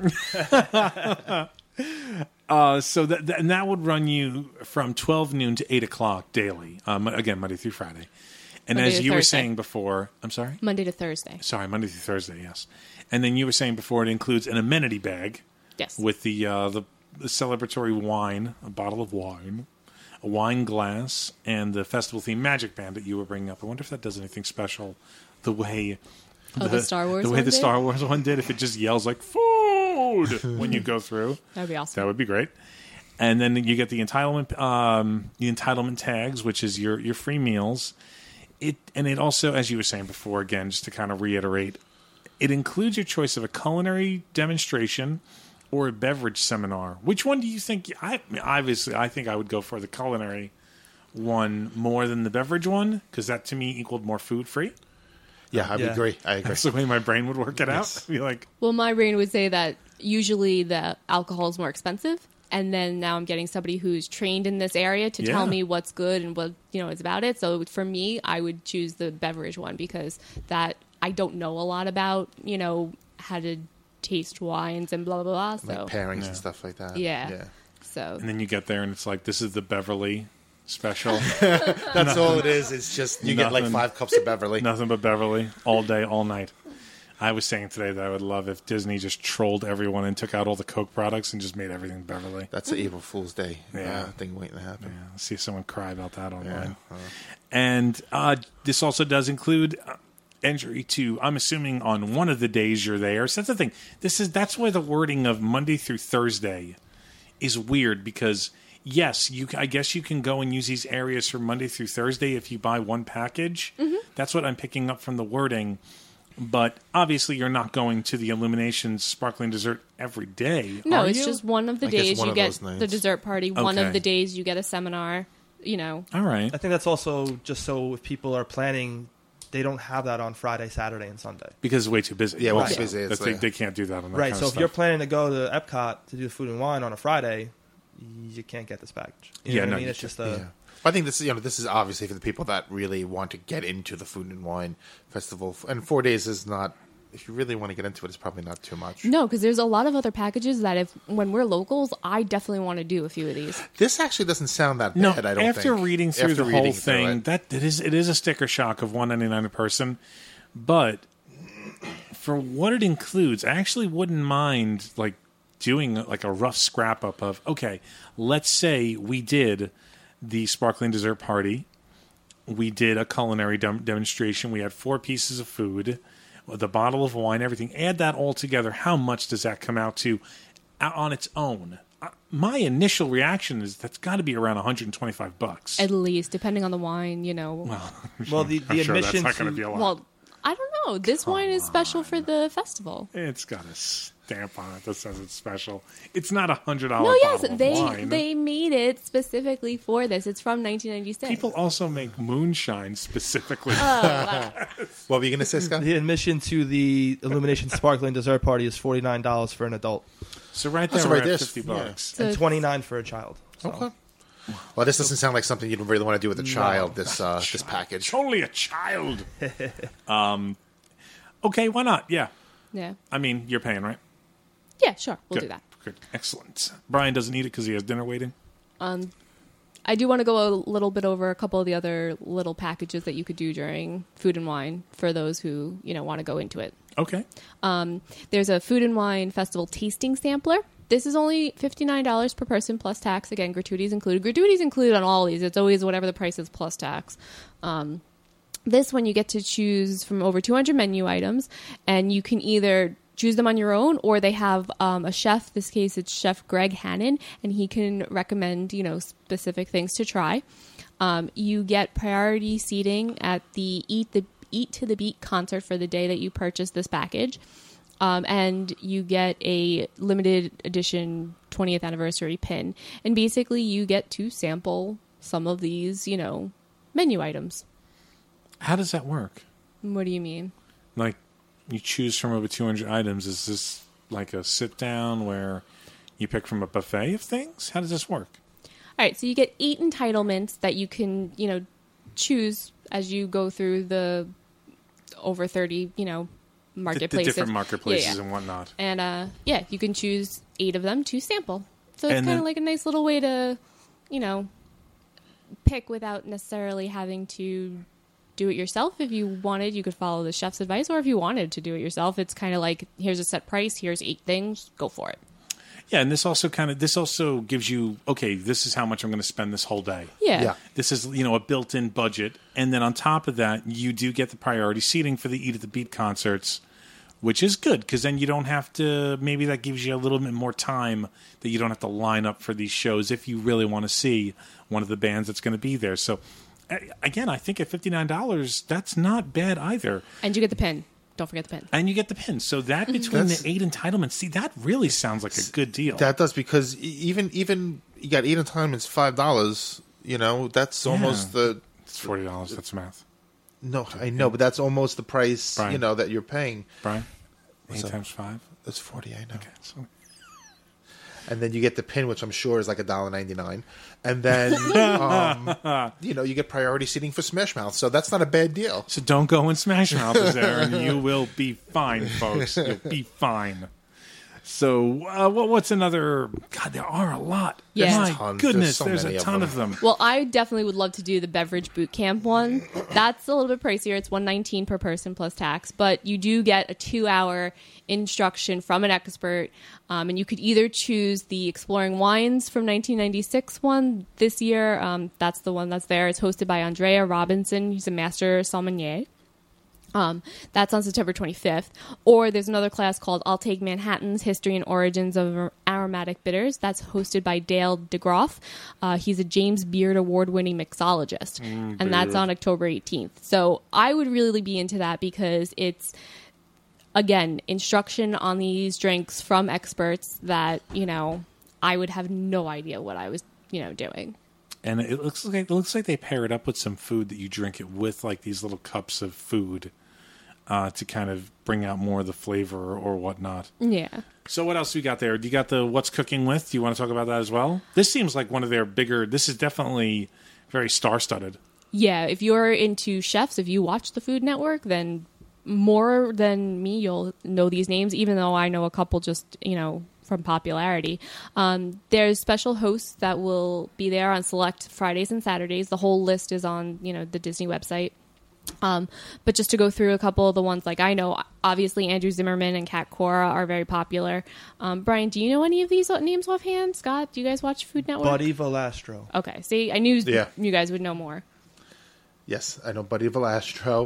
So that would run you from 12 noon to 8 o'clock daily. Again, Monday through Friday. And Monday as to you were Thursday. saying before, I'm sorry? Monday to Thursday. Sorry, Monday through Thursday, yes. And then you were saying before it includes an amenity bag Yes. with the celebratory wine, a bottle of wine, a wine glass, and the festival-themed magic band that you were bringing up. I wonder if that does anything special the way... the Star Wars The way one the did? Star Wars one did, if it just yells like, food, when you go through. That would be awesome. That would be great. And then you get the entitlement tags, which is your free meals. It also, as you were saying before, again, just to kind of reiterate, it includes your choice of a culinary demonstration or a beverage seminar. Which one do you think? I think I would go for the culinary one more than the beverage one, because that to me equaled more food free. Yeah, I Yeah. agree. I agree. That's the way my brain would work it out. Be like, Well, my brain would say that usually the alcohol is more expensive, and then now I'm getting somebody who's trained in this area to Yeah. tell me what's good and what is about it. So for me, I would choose the beverage one because that I don't know a lot about how to taste wines and blah blah blah. So Like pairings and stuff like that. yeah. So and then you get there and it's like, this is the Beverly special. That's all it is. It's just you get like Nothing. 5 cups of Beverly. Nothing but Beverly all day, all night. I was saying today that I would love if Disney just trolled everyone and took out all the Coke products and just made everything Beverly. That's an April Fool's Day Yeah. thing waiting to happen. Yeah, see someone cry about that online. Yeah. And this also does include entry to, I'm assuming, on one of the days you're there. So that's the thing. That's why the wording of Monday through Thursday is weird, because yes, I guess you can go and use these areas for Monday through Thursday if you buy one package. Mm-hmm. That's what I'm picking up from the wording. But obviously, you're not going to the Illuminations sparkling dessert every day. no, are it's you? just one of the I guess days one you of get those nights. the dessert party. One Okay. of the days you get a seminar. All right. I think that's also just so if people are planning, they don't have that on Friday, Saturday, and Sunday. Because it's way too busy. Yeah, well, Right. it's busy. It's like- They can't do that on that Right. kind So of if you're stuff. planning to go to Epcot to do the food and wine on a Friday, you can't get this package. You know Yeah, what no, I mean? you It's just Yeah. I think this is obviously for the people that really want to get into the food and wine festival, and 4 days is not if you really want to get into it, it's probably not too much. No, because there's a lot of other packages that when we're locals, I definitely want to do a few of these. This actually doesn't sound that No, bad, I don't after think. reading through After the whole reading through thing, it. it is a sticker shock of $1.99 a person. But for what it includes, I actually wouldn't mind like doing like a rough scrap up of, okay, let's say we did the sparkling dessert party. We did a culinary demonstration. We had 4 pieces of food, the bottle of wine, everything. Add that all together. How much does that come out to on its own? My initial reaction is that's got to be around $125. At least, depending on the wine, Well, the I'm sure that's admission not going to to- be a lot. Well, I don't know. This wine is special for the festival. It's got a stamp on it that says it's special. It's not $100 No, yes, bottle of wine. they made it specifically for this. It's from 1996. People also make moonshine specifically. What were you going to say, Scott? The admission to the Illumination Sparkling Dessert Party is $49 for an adult So right there, so we're right at there, $50. yeah. So and it's- $29 for a child. So. Okay. Well, this doesn't sound like something you'd really want to do with a child, this package. It's only a child. Okay, why not? Yeah. Yeah. I mean, you're paying, right? Yeah, sure. We'll Good. do that. Good. Excellent. Brian doesn't eat it because he has dinner waiting. I do want to go a little bit over a couple of the other little packages that you could do during Food and Wine for those who, want to go into it. Okay. There's a Food and Wine Festival tasting sampler. This is only $59 per person plus tax. Again, gratuities included. Gratuities included on all these. It's always whatever the price is plus tax. This one you get to choose from over 200 menu items, and you can either choose them on your own, or they have a chef. In this case, it's Chef Greg Hannon, and he can recommend specific things to try. You get priority seating at the Eat to the Beat concert for the day that you purchase this package. And you get a limited edition 20th anniversary pin. And basically you get to sample some of these, menu items. How does that work? What do you mean? Like, you choose from over 200 items. Is this like a sit down where you pick from a buffet of things? How does this work? All right, so you get 8 entitlements that you can, choose as you go through the over 30, marketplaces. The different marketplaces Yeah. and whatnot. And you can choose 8 of them to sample. So it's And kind then- of like a nice little way to, pick without necessarily having to do it yourself. If you wanted, you could follow the chef's advice, or if you wanted to do it yourself, it's kind of like, here's a set price, here's 8 things, go for it. Yeah, and this also gives you, okay, this is how much I'm going to spend this whole day. Yeah. This is, a built-in budget. And then on top of that, you do get the priority seating for the Eat at the Beat concerts, which is good because then you don't have to, maybe that gives you a little bit more time that you don't have to line up for these shows if you really want to see one of the bands that's going to be there. So, again, I think at $59, that's not bad either. And you get the pin. Don't forget the pin. And you get the pin. So that between the 8 entitlements, see, that really sounds like a good deal. That does, because even you got 8 entitlements, $5. That's almost the. It's $40. That's math. No, I know, but that's almost the price. Brian. That you're paying. Brian? 8 What's up? times 5? That's 40. I know. Okay. So, And then you get the pin, which I'm sure is like $1.99. And then you get priority seating for Smash Mouth. So that's not a bad deal. so don't go and Smash Mouth is there, and you will be fine, folks. You'll be fine. So what's another? God, there are a lot. Yeah. My Tons. goodness, There's so there's many a of ton them. of them. Well, I definitely would love to do the beverage boot camp one. That's a little bit pricier. It's $119 per person plus tax, but you do get a 2-hour instruction from an expert, and you could either choose the Exploring Wines from 1996 one. This year, that's the one that's there. It's hosted by Andrea Robinson. He's a master sommelier. That's on September 25th. Or there's another class called I'll Take Manhattan's History and Origins of Aromatic Bitters. That's hosted by Dale DeGroff. He's a James Beard award-winning mixologist. And that's on October 18th. So I would really be into that because it's, again, instruction on these drinks from experts that, I would have no idea what I was, doing. And it looks like they pair it up with some food that you drink it with, like these little cups of food to kind of bring out more of the flavor or whatnot. Yeah. So what else we got there? Do you got the What's Cooking With? Do you want to talk about that as well? This seems like one of their bigger. This is definitely very star-studded. Yeah, if you're into chefs, if you watch the Food Network, then more than me, you'll know these names, even though I know a couple just, from popularity. There's special hosts that will be there on select Fridays and Saturdays. The whole list is on, the Disney website. But just to go through a couple of the ones like I know, obviously Andrew Zimmerman and Kat Cora are very popular. Brian, do you know any of these names offhand? Scott, do you guys watch Food Network? Buddy Valastro. Okay, see, I knew Yeah. you guys would know more. Yes, I know Buddy Valastro.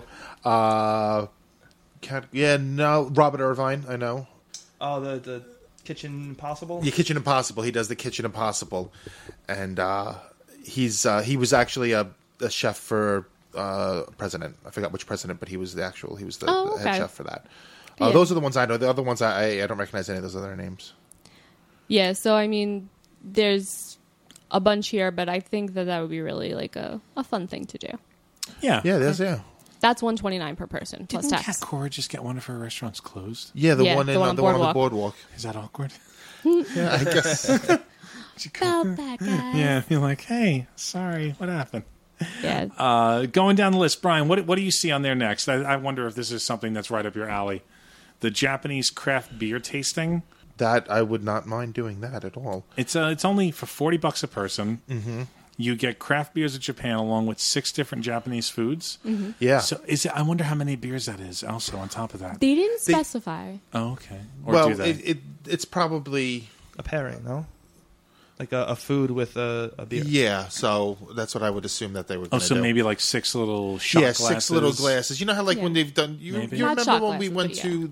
Robert Irvine, I know. Oh, the Kitchen Impossible? Yeah, Kitchen Impossible. He does the Kitchen Impossible. And he was actually a chef for president. I forgot which president, but he was the head chef for that. Yeah. Those are the ones I know. The other ones I don't recognize any of those other names. Yeah, so I mean, there's a bunch here, but I think that would be really like a fun thing to do. Yeah. Yeah, there's That's $129 per person plus Didn't tax. Kat Cora just get one of her restaurants closed? Yeah, the Yeah, one the one on on the boardwalk. Is that awkward? Yeah, I guess. About that guy. Yeah, you're like, hey, sorry, what happened? Yeah. Going down the list, Brian, what do you see on there next? I wonder if this is something that's right up your alley. The Japanese craft beer tasting. That I would not mind doing that at all. It's only for $40 a person. Mm-hmm. You get craft beers of Japan along with 6 different Japanese foods. Mm-hmm. Yeah. So I wonder how many beers that is. Also on top of that. They didn't specify. Oh, okay. Or well, do they? it's probably A pairing, no? Like a food with a beer. yeah. So that's what I would assume that they were. Gonna so do. maybe like 6 little shot glasses. 6 little glasses. You know how like when they've done. You Maybe. Not remember shot when we glasses, went but to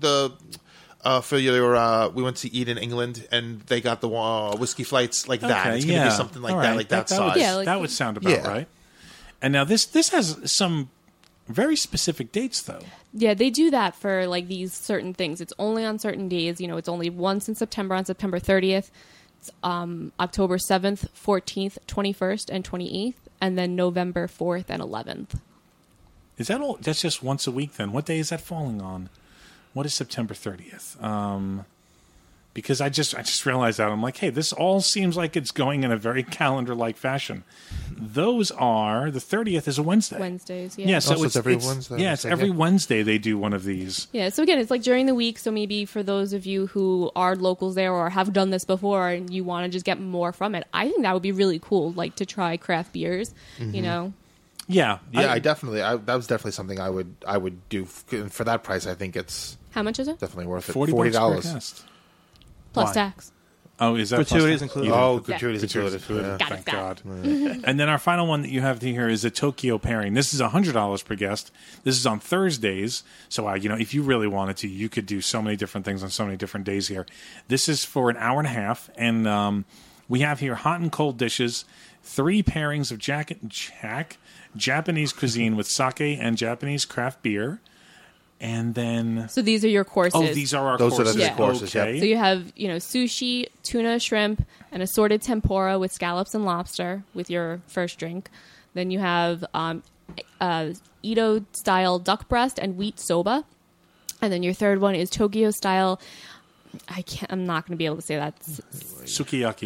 the we went to eat in England and they got the whiskey flights like that. Okay, It's going to be something like All that, right. like that would- size. Yeah, like- that would sound about Yeah. right. And now this has some very specific dates, though. Yeah, they do that for like these certain things. It's only on certain days. It's only once in September on September 30th. It's October 7th, 14th, 21st, and 28th, and then November 4th and 11th. Is that all? That's just once a week then. What day is that falling on? What is September 30th? Because I just realized that. I'm like, hey, this all seems like it's going in a very calendar-like fashion. Those are, the 30th is a Wednesday. Wednesdays, yeah. Yeah, so Oh, it's every Wednesday. Yeah, it's every Wednesday they do one of these. Yeah, so again, it's like during the week, so maybe for those of you who are locals there or have done this before and you want to just get more from it, I think that would be really cool, like to try craft beers, Yeah. Yeah, that was definitely something I would do for that price. I think it's How much is it? definitely worth it. $40 per $40. guest. Plus Why? tax. Oh, is that Gratuities plus- included. You Oh, didn't- gratuities included. included. Yeah. Thank Got it. God. And then our final one that you have here is a Tokyo pairing. This is $100 per guest. This is on Thursdays. So, if you really wanted to, you could do so many different things on so many different days here. This is for an hour and a half. And we have here hot and cold dishes, 3 pairings of Japanese cuisine with sake and Japanese craft beer. And then... So these are your courses. Oh, these are our Those are courses. the Yeah. courses. Okay. So you have, sushi, tuna, shrimp, and assorted tempura with scallops and lobster with your first drink. Then you have Edo-style duck breast and wheat soba. And then your third one is Tokyo-style... I'm not going to be able to say that. Sukiyaki.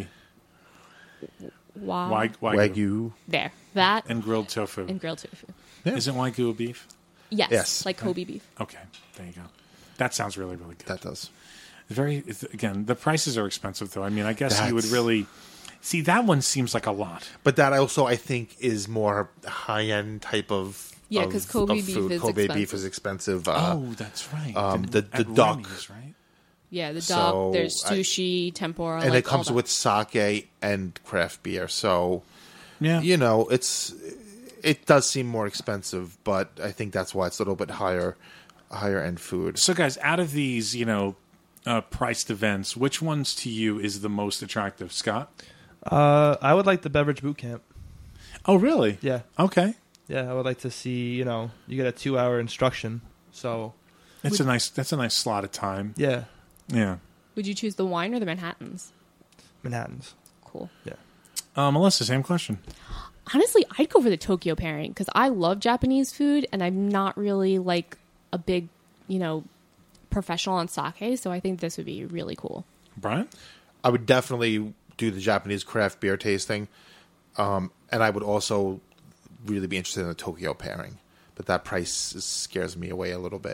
Wagyu. Wagyu. There. That And grilled tofu. and grilled tofu. Isn't Wagyu a beef? Yes. Yes. Like Kobe beef. Okay, there you go. That sounds really, really good. That does. Again, the prices are expensive, though. I mean, I guess you would That's- really... See, that one seems like a lot. But that also, I think, is more high end type of Yeah, 'cause Kobe beef food. is Kobe expensive. beef is expensive. That's right. the At duck. Ronnie's, right? Yeah, the So, duck. There's sushi, tempura. and like it comes all that. with sake and craft beer. So Yeah. it does seem more expensive, but I think that's why it's a little bit higher end food. So, guys, out of these, priced events, which ones to you is the most attractive, Scott? I would like the beverage boot camp. Oh, really? Yeah. Okay. Yeah, I would like to see, you get a 2-hour instruction. So, That's a nice slot of time. yeah, Yeah. Would you choose the wine or the Manhattans? Manhattans. Cool. Yeah. Melissa, same question. Honestly, I'd go for the Tokyo pairing because I love Japanese food and I'm not really like a big, professional on sake. So I think this would be really cool. Brian? I would definitely do the Japanese craft beer tasting, and I would also really be interested in the Tokyo pairing. But that price scares me away a little bit.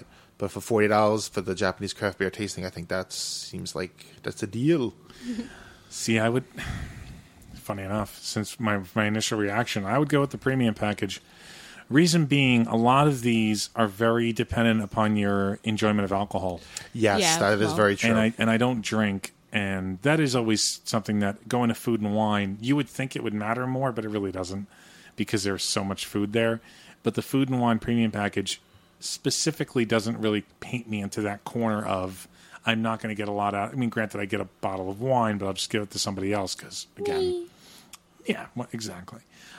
But for $40 for the Japanese craft beer tasting, I think that seems like that's a deal. See, I would. Funny enough, since my initial reaction, I would go with the premium package. Reason being, a lot of these are very dependent upon your enjoyment of alcohol, Yes, Yeah, that is well- very true. and I don't drink, and that is always something that going to Food and Wine, you would think it would matter more, but it really doesn't because there's so much food there. But the Food and Wine premium package specifically doesn't really paint me into that corner of I'm not going to get a lot out. I mean, granted, I get a bottle of wine, but I'll just give it to somebody else because, again, yeah, well, exactly.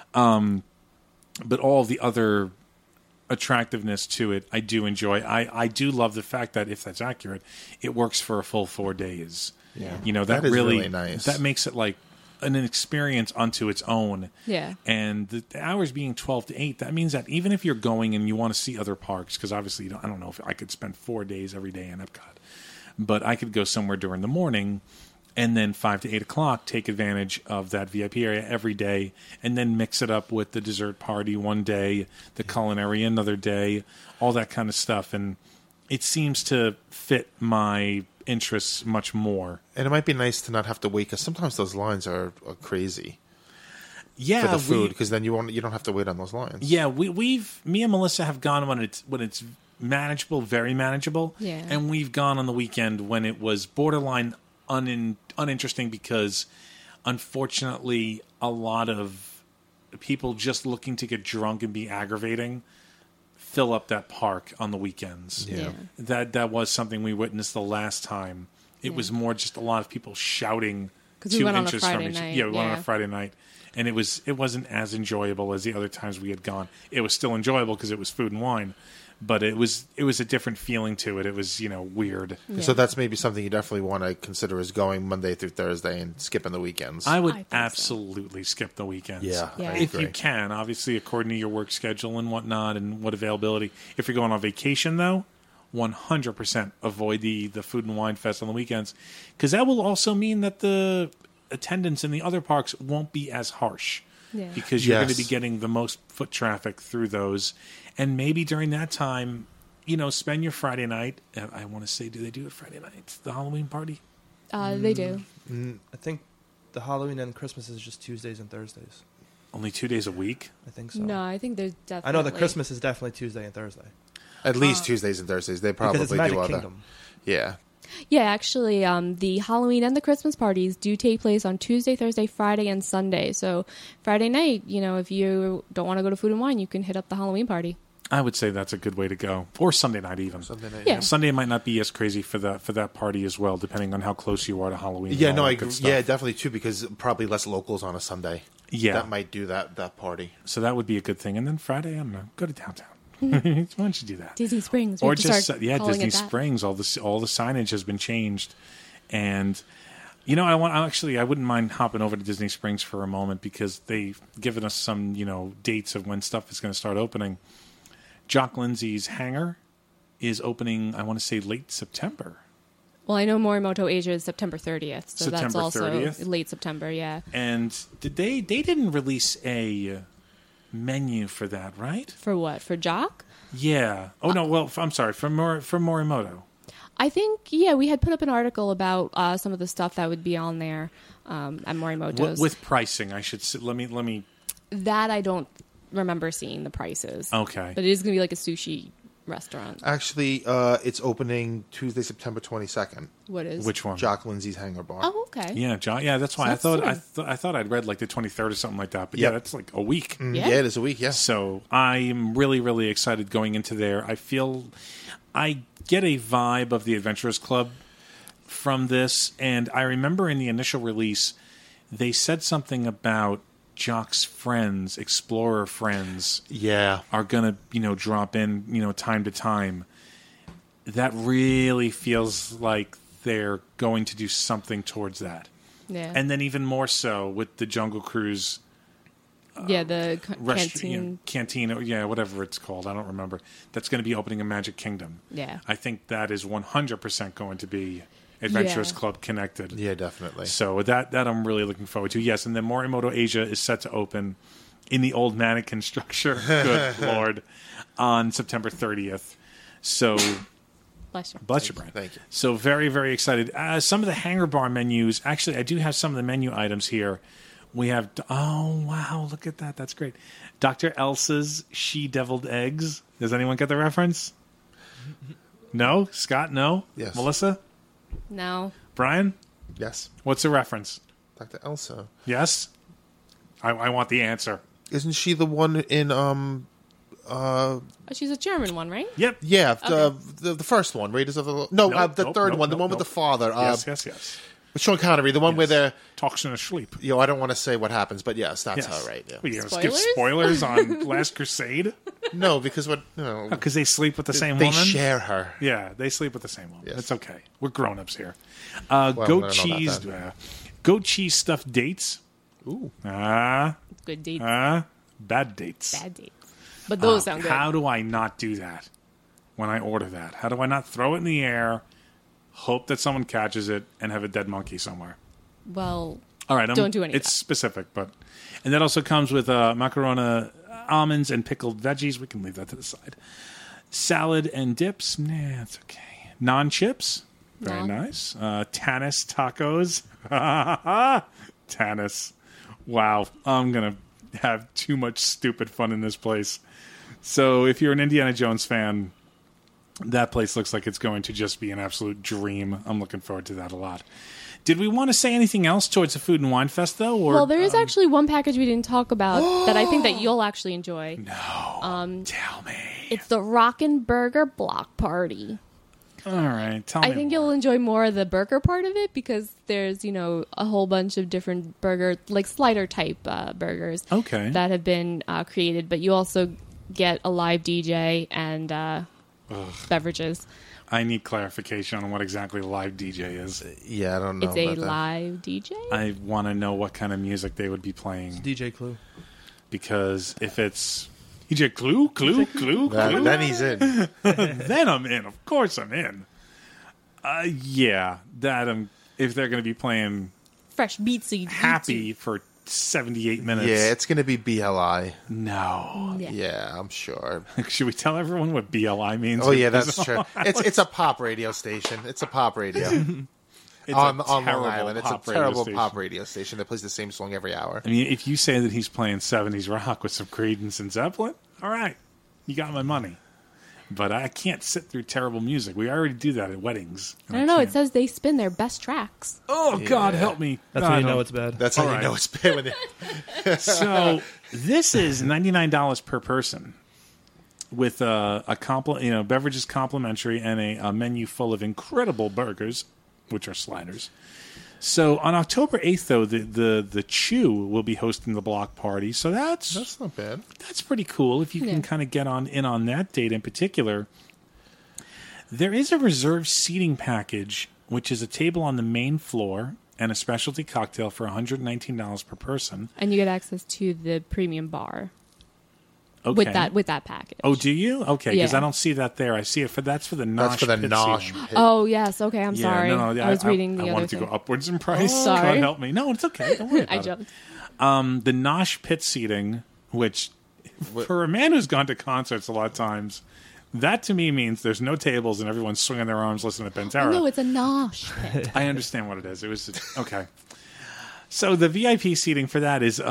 But all the other attractiveness to it, I do enjoy. I do love the fact that, if that's accurate, it works for a full 4 days. Yeah. You know, that That is really, really nice. that makes it like an experience unto its own. Yeah. And the hours being 12 to 8, that means that even if you're going and you want to see other parks, because obviously I don't know if I could spend 4 days every day in Epcot, but I could go somewhere during the morning and then 5 to 8 o'clock take advantage of that VIP area every day and then mix it up with the dessert party one day, the culinary another day, all that kind of stuff. And it seems to fit my interests much more. And it might be nice to not have to wait, because sometimes those lines are crazy Yeah, for the food, because then you don't have to wait on those lines. Yeah, me and Melissa have gone when it's manageable, very manageable. Yeah. And we've gone on the weekend when it was borderline uninteresting because, unfortunately, a lot of people just looking to get drunk and be aggravating fill up that park on the weekends. Yeah. That was something we witnessed the last time. It was more just a lot of people shouting 'Cause we 2 went on a inches from Friday each. night, Yeah, we went on yeah. a Friday night. And it wasn't as enjoyable as the other times we had gone. It was still enjoyable because it was food and wine, but it was a different feeling to it. It was, weird. So that's maybe something you definitely want to consider, is going Monday through Thursday and skipping the weekends. I would I think so. absolutely skip the weekends. Yeah, Yeah. I If agree. you can, obviously according to your work schedule and whatnot and what availability. If you're going on vacation, though, 100% avoid the Food and Wine Fest on the weekends, because that will also mean that the attendance in the other parks won't be as harsh. Yeah. Because you're going to Yes. be getting the most foot traffic through those. And maybe during that time, spend your Friday night. I want to say, do they do it Friday night? The Halloween party? They do. I think the Halloween and Christmas is just Tuesdays and Thursdays. Only 2 days a week? I think so. No, I think there's definitely. I know the Christmas is definitely Tuesday and Thursday. At least Tuesdays and Thursdays. They probably Because it's do Magic other. Kingdom. Yeah. Yeah, actually, the Halloween and the Christmas parties do take place on Tuesday, Thursday, Friday, and Sunday. So Friday night, if you don't want to go to Food and Wine, you can hit up the Halloween party. I would say that's a good way to go. Or Sunday night even. Sunday night. Yeah. Sunday might not be as crazy for that party as well, depending on how close you are to Halloween. and Yeah, all no, that I good agree. stuff. Yeah, definitely too, because probably less locals on a Sunday. Yeah. That might do that party. So that would be a good thing. And then Friday, I don't know, go to downtown. Why don't you do that? Disney Springs. We Or have to just start calling Disney it that. Springs. All the signage has been changed, and I wouldn't mind hopping over to Disney Springs for a moment because they've given us some dates of when stuff is going to start opening. Jock Lindsay's hangar is opening, I want to say, late September. Well, I know Morimoto Asia is September 30th, so that's September also 30th? late September. Yeah, And they didn't release a menu for that, right? for what? For Jock? Yeah. Oh no. Well, I'm sorry. For Morimoto. I think we had put up an article about some of the stuff that would be on there at Morimoto's. With pricing, I should say, let me. That I don't remember seeing the prices. Okay. But it is going to be like a sushi restaurant. Actually, it's opening Tuesday, September 22nd. What is? Which one? Jock Lindsay's Hangar Bar. Oh, okay. Yeah, John. Yeah, that's why So that's I thought I'd read like the 23rd or something like that. But Yep. yeah, that's like a week. Yeah. Yeah, it is a week, yes. So I'm really, really excited going into there. I feel I get a vibe of the Adventurers Club from this, and I remember in the initial release they said something about Jock's friends, explorer friends, Yeah. are gonna drop in time to time. That really feels like they're going to do something towards that. Yeah. And then even more so with the Jungle Cruise the canteen. canteen. Canteen, yeah, whatever it's called. I don't remember. That's going to be opening in Magic Kingdom. Yeah. I think that is 100% going to be Adventurers Yeah. Club connected. Yeah, definitely. So that I'm really looking forward to. Yes, and then Morimoto Asia is set to open in the old mannequin structure. Good Lord. On September 30th. So Bless you. Bless you, Brian. Thank you. So very, very excited. Some of the Hanger Bar menus. Actually, I do have some of the menu items here. We have. Oh wow! Look at that. That's great. Dr. Elsa's she-deviled eggs. Does anyone get the reference? No, Scott. No. Yes. Melissa. No. Brian. Yes. What's the reference? Dr. Elsa. Yes. I want the answer. Isn't she the one in Oh, she's a German one, right? Yep. Yeah, the first one, Raiders of the the Nope, third nope, one, the nope, one with nope. the father. Yes. With Sean Connery, the one where they're talks in a sleep. I don't want to say what happens, but yes, that's Yes. her, right? Yeah. Well, you gonna skip Spoilers? spoilers on Last Crusade No, because what? because they sleep with the same They woman. share her. Yeah, they sleep with the same woman. Yes. It's okay. We're grown-ups here. I Goat don't know about cheese. that. Goat cheese stuffed dates. Ooh. Good dates. Bad dates. Bad dates. But those sound good. How do I not do that when I order that? How do I not throw it in the air, hope that someone catches it, and have a dead monkey somewhere? Well, All right, Don't do any of It's that. specific, but and that also comes with macaroni, almonds, and pickled veggies. We can leave that to the side. Salad and dips. Nah, it's okay. Non-chips. Very No. nice. Tanis tacos. Tanis. Wow, I'm gonna have too much stupid fun in this place. So if you're an Indiana Jones fan, that place looks like it's going to just be an absolute dream. I'm looking forward to that a lot. Did we want to say anything else towards the Food and Wine Fest, though? Or, well, there is actually one package we didn't talk about that I think that you'll actually enjoy. tell me. It's the Rockin' Burger Block Party. All right, tell me. I think you'll enjoy more of the burger part of it because there's, a whole bunch of different burger, like slider type burgers Okay. that have been created. But you also get a live DJ and beverages. I need clarification on what exactly live DJ is. Yeah, I don't know. It's a about that. live DJ. I want to know what kind of music they would be playing DJ Clue. because if it's DJ Clue, Then he's in. then I'm in. Of course, I'm in. Yeah, if they're going to be playing Fresh beats. So you Happy for 78 minutes. Yeah, it's going to be BLI. No. Yeah. Yeah, I'm sure. Should we tell everyone what BLI means? Oh yeah, that's true. It's a pop radio station. It's a pop radio It's on a Long terrible Island. It's a pop radio terrible station. pop radio station that plays the same song every hour. I mean, if you say that he's playing 70s rock with some Creedence and Zeppelin, all right, you got my money. But I can't sit through terrible music. We already do that at weddings. I don't know. It says they spin their best tracks. Oh, God, help me. That's when you know it's bad. That's how All you right. know it's bad when So this is $99 per person with beverages complimentary and a menu full of incredible burgers, which are sliders. So on October 8th, though, the Chew will be hosting the block party. So That's not bad. that's pretty cool if you can Yeah. kind of get in on that date in particular. There is a reserved seating package, which is a table on the main floor and a specialty cocktail for $119 per person. And you get access to the premium bar Okay. with that package. Oh, do you? Okay, because Yeah. I don't see that there. I see it that's for the Nosh. That's for the pit Nosh seating. pit. Oh, yes. Okay, I'm Yeah, sorry. No, I was reading the I other wanted thing. to go upwards in price. Sorry. God help me. No, it's okay. Don't worry about I it. jumped. The Nosh pit seating, which for a man who's gone to concerts a lot of times, that to me means there's no tables and everyone's swinging their arms listening to Pantera. No, it's a nosh pit. I understand what it is. It was okay. So the VIP seating for that is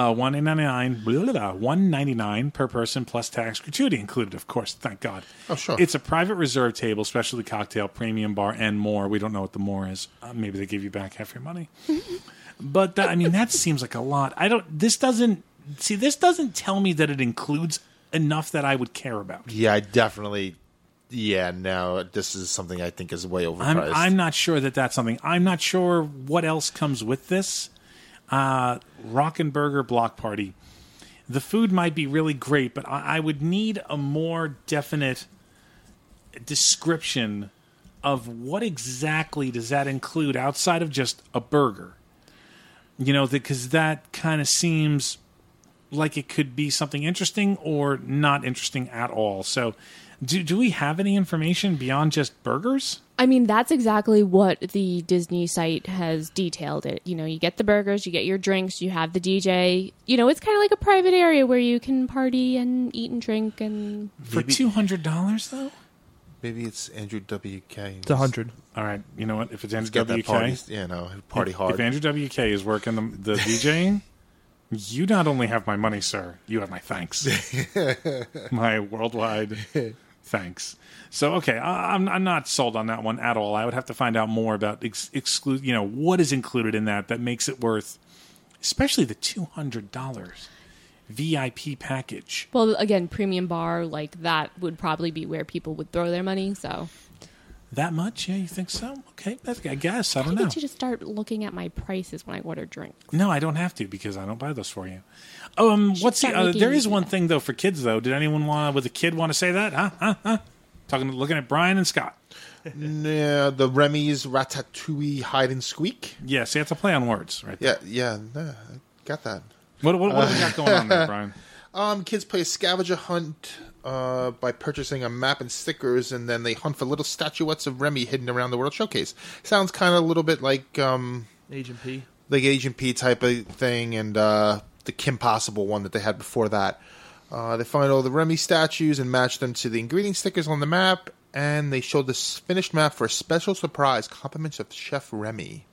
$199 per person plus tax, gratuity included, of course. Thank God. Oh, sure. It's a private reserve table, specialty cocktail, premium bar, and more. We don't know what the more is. Maybe they give you back half your money. But that seems like a lot. This doesn't tell me that it includes enough that I would care about. Yeah, I definitely. Yeah, no, this is something I think is way overpriced. I'm not sure that's something. I'm not sure what else comes with this. Rockin' Burger Block Party. The food might be really great, but I would need a more definite description of what exactly does that include outside of just a burger. Because that kind of seems like it could be something interesting or not interesting at all. So do we have any information beyond just burgers? I mean, that's exactly what the Disney site has detailed it. You get the burgers, you get your drinks, you have the DJ. It's kind of like a private area where you can party and eat and drink and... For $200, though? Maybe it's Andrew WK. It's 100. All right, you know what? If it's Andrew Get that WK, party, party hard. If Andrew WK is working the DJing, you not only have my money, sir, you have my thanks. My worldwide thanks. So, okay, I'm not sold on that one at all. I would have to find out more about what is included in that makes it worth, especially the $200 VIP package. Well, again, premium bar, like that would probably be where people would throw their money. So that much? Yeah, you think so? Okay, I guess. I don't I know. need you to start looking at my prices when I order drinks. No, I don't have to because I don't buy those for you. What's start the? making There me is do one that. thing though for kids though. Did anyone with a kid want to say that? Huh? Looking at Brian and Scott. Yeah, the Remy's Ratatouille Hide and Squeak. Yeah, see, that's a play on words, right? There. Yeah, I got that. What do we got going on there, Brian? Kids play a scavenger hunt by purchasing a map and stickers, and then they hunt for little statuettes of Remy hidden around the World Showcase. Sounds kind of a little bit like Agent P. like Agent P type of thing, and the Kim Possible one that they had before that. They find all the Remy statues and match them to the ingredient stickers on the map, and they show this finished map for a special surprise, compliments of Chef Remy.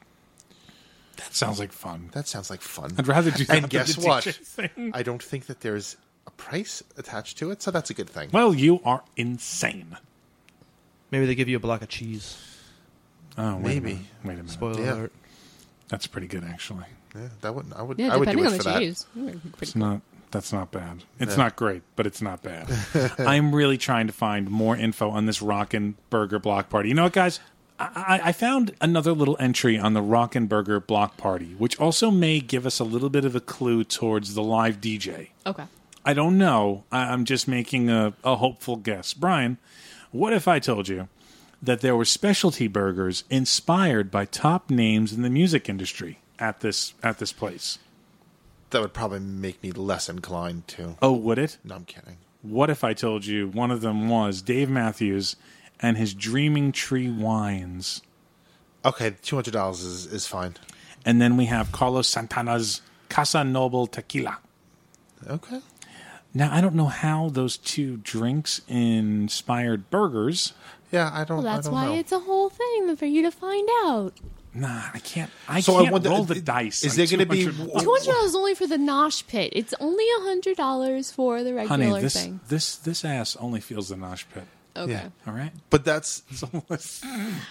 That sounds like fun. That sounds like fun. I'd rather do that And than guess the what? DJ thing. I don't think that there's a price attached to it, so that's a good thing. Well, you are insane. Maybe they give you a block of cheese. Oh, Maybe. Wait a minute. Spoiler Yeah. alert. That's pretty good, actually. Yeah, that would I would Yeah, I would do depending it on for the that. cheese. It's not. That's not bad. It's not great, but it's not bad. I'm really trying to find more info on this Rockin' Burger Block Party. You know what, guys? I found another little entry on the Rockin' Burger Block Party, which also may give us a little bit of a clue towards the live DJ. Okay. I don't know. I'm just making a hopeful guess. Brian, what if I told you that there were specialty burgers inspired by top names in the music industry at this place? That would probably make me less inclined to. Oh, would it? No, I'm kidding. What if I told you one of them was Dave Matthews and his Dreaming Tree Wines? Okay, $200 is fine. And then we have Carlos Santana's Casa Noble Tequila. Okay. Now, I don't know how those two drinks inspired burgers. Yeah, I don't. Well, that's I don't why know. it's a whole thing for you to find out. Nah, I can't So I can't wonder, roll the dice. is on there going to be? $200. $200 is only for the nosh pit. It's only $100 for the regular Honey, thing. this ass only feels the nosh pit. Okay. Yeah. All right? But that's So let's-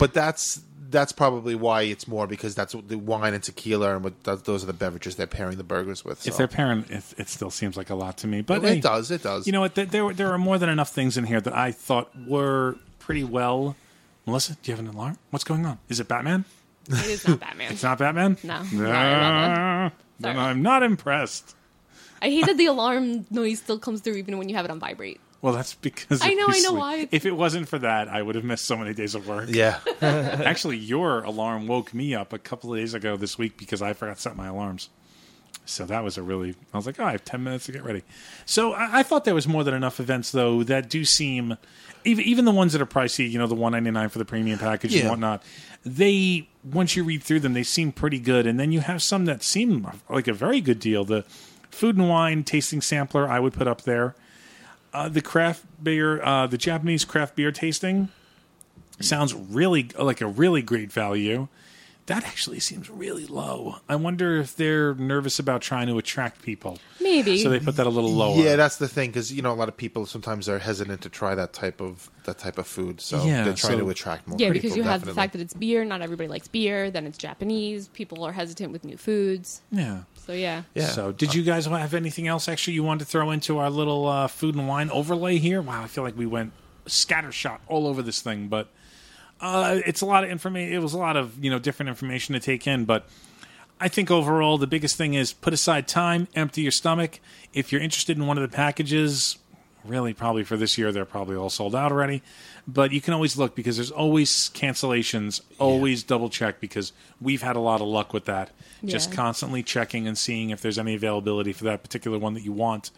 that's probably why it's more, because that's what the wine and tequila and those are the beverages they're pairing the burgers with. So. if they're pairing, it still seems like a lot to me. But It hey, does. It does. You know what? There are more than enough things in here that I thought were pretty well. Melissa, do you have an alarm? What's going on? Is it Batman? It is not Batman. It's not Batman? No. Sorry about that. Then Sorry. I'm not impressed. I hate that the alarm noise still comes through even when you have it on vibrate. Well, that's because I of know you sleep. why. If it wasn't for that, I would have missed so many days of work. Yeah. Actually, your alarm woke me up a couple of days ago this week because I forgot to set my alarms. So that was I was like, I have 10 minutes to get ready. So I thought there was more than enough events, though, that do seem, even the ones that are pricey, the $199 for the premium package and Yeah. whatnot, they, once you read through them, they seem pretty good. And then you have some that seem like a very good deal. The food and wine tasting sampler, I would put up there. The craft beer, the Japanese craft beer tasting sounds really like a really great value. That actually seems really low. I wonder if they're nervous about trying to attract people. Maybe. So they put that a little lower. Yeah, that's the thing, because a lot of people sometimes are hesitant to try that type of food, so Yeah, they're trying so- to attract more Yeah, people. because you have the definitely. fact that it's beer. Not everybody likes beer. Then it's Japanese. People are hesitant with new foods. Yeah. So yeah. Yeah. So did you guys have anything else extra you wanted to throw into our little food and wine overlay here? Wow, I feel like we went scattershot all over this thing, but it's a lot of information. It was a lot of different information to take in, but I think overall the biggest thing is put aside time, empty your stomach. If you're interested in one of the packages, really probably for this year they're probably all sold out already. But you can always look because there's always cancellations. Always double check because we've had a lot of luck with that. Just Yeah. constantly checking and seeing if there's any availability for that particular one that you want.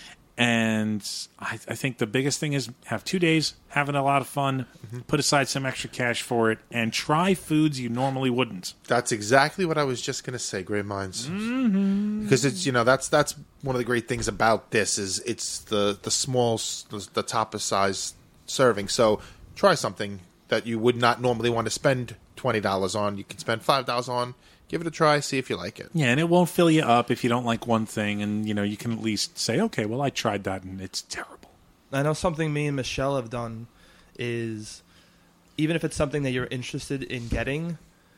And I think the biggest thing is have 2 days, having a lot of fun, put aside some extra cash for it, and try foods you normally wouldn't. That's exactly what I was just going to say, Great Minds. Because it's that's one of the great things about this is it's the small, the top of size serving. So try something that you would not normally want to spend $20 on. You can spend $5 on. Give it a try, see if you like it. Yeah, and it won't fill you up if you don't like one thing, and you can at least say, okay, well, I tried that and it's terrible. I know something me and Michelle have done is, even if it's something that you're interested in getting,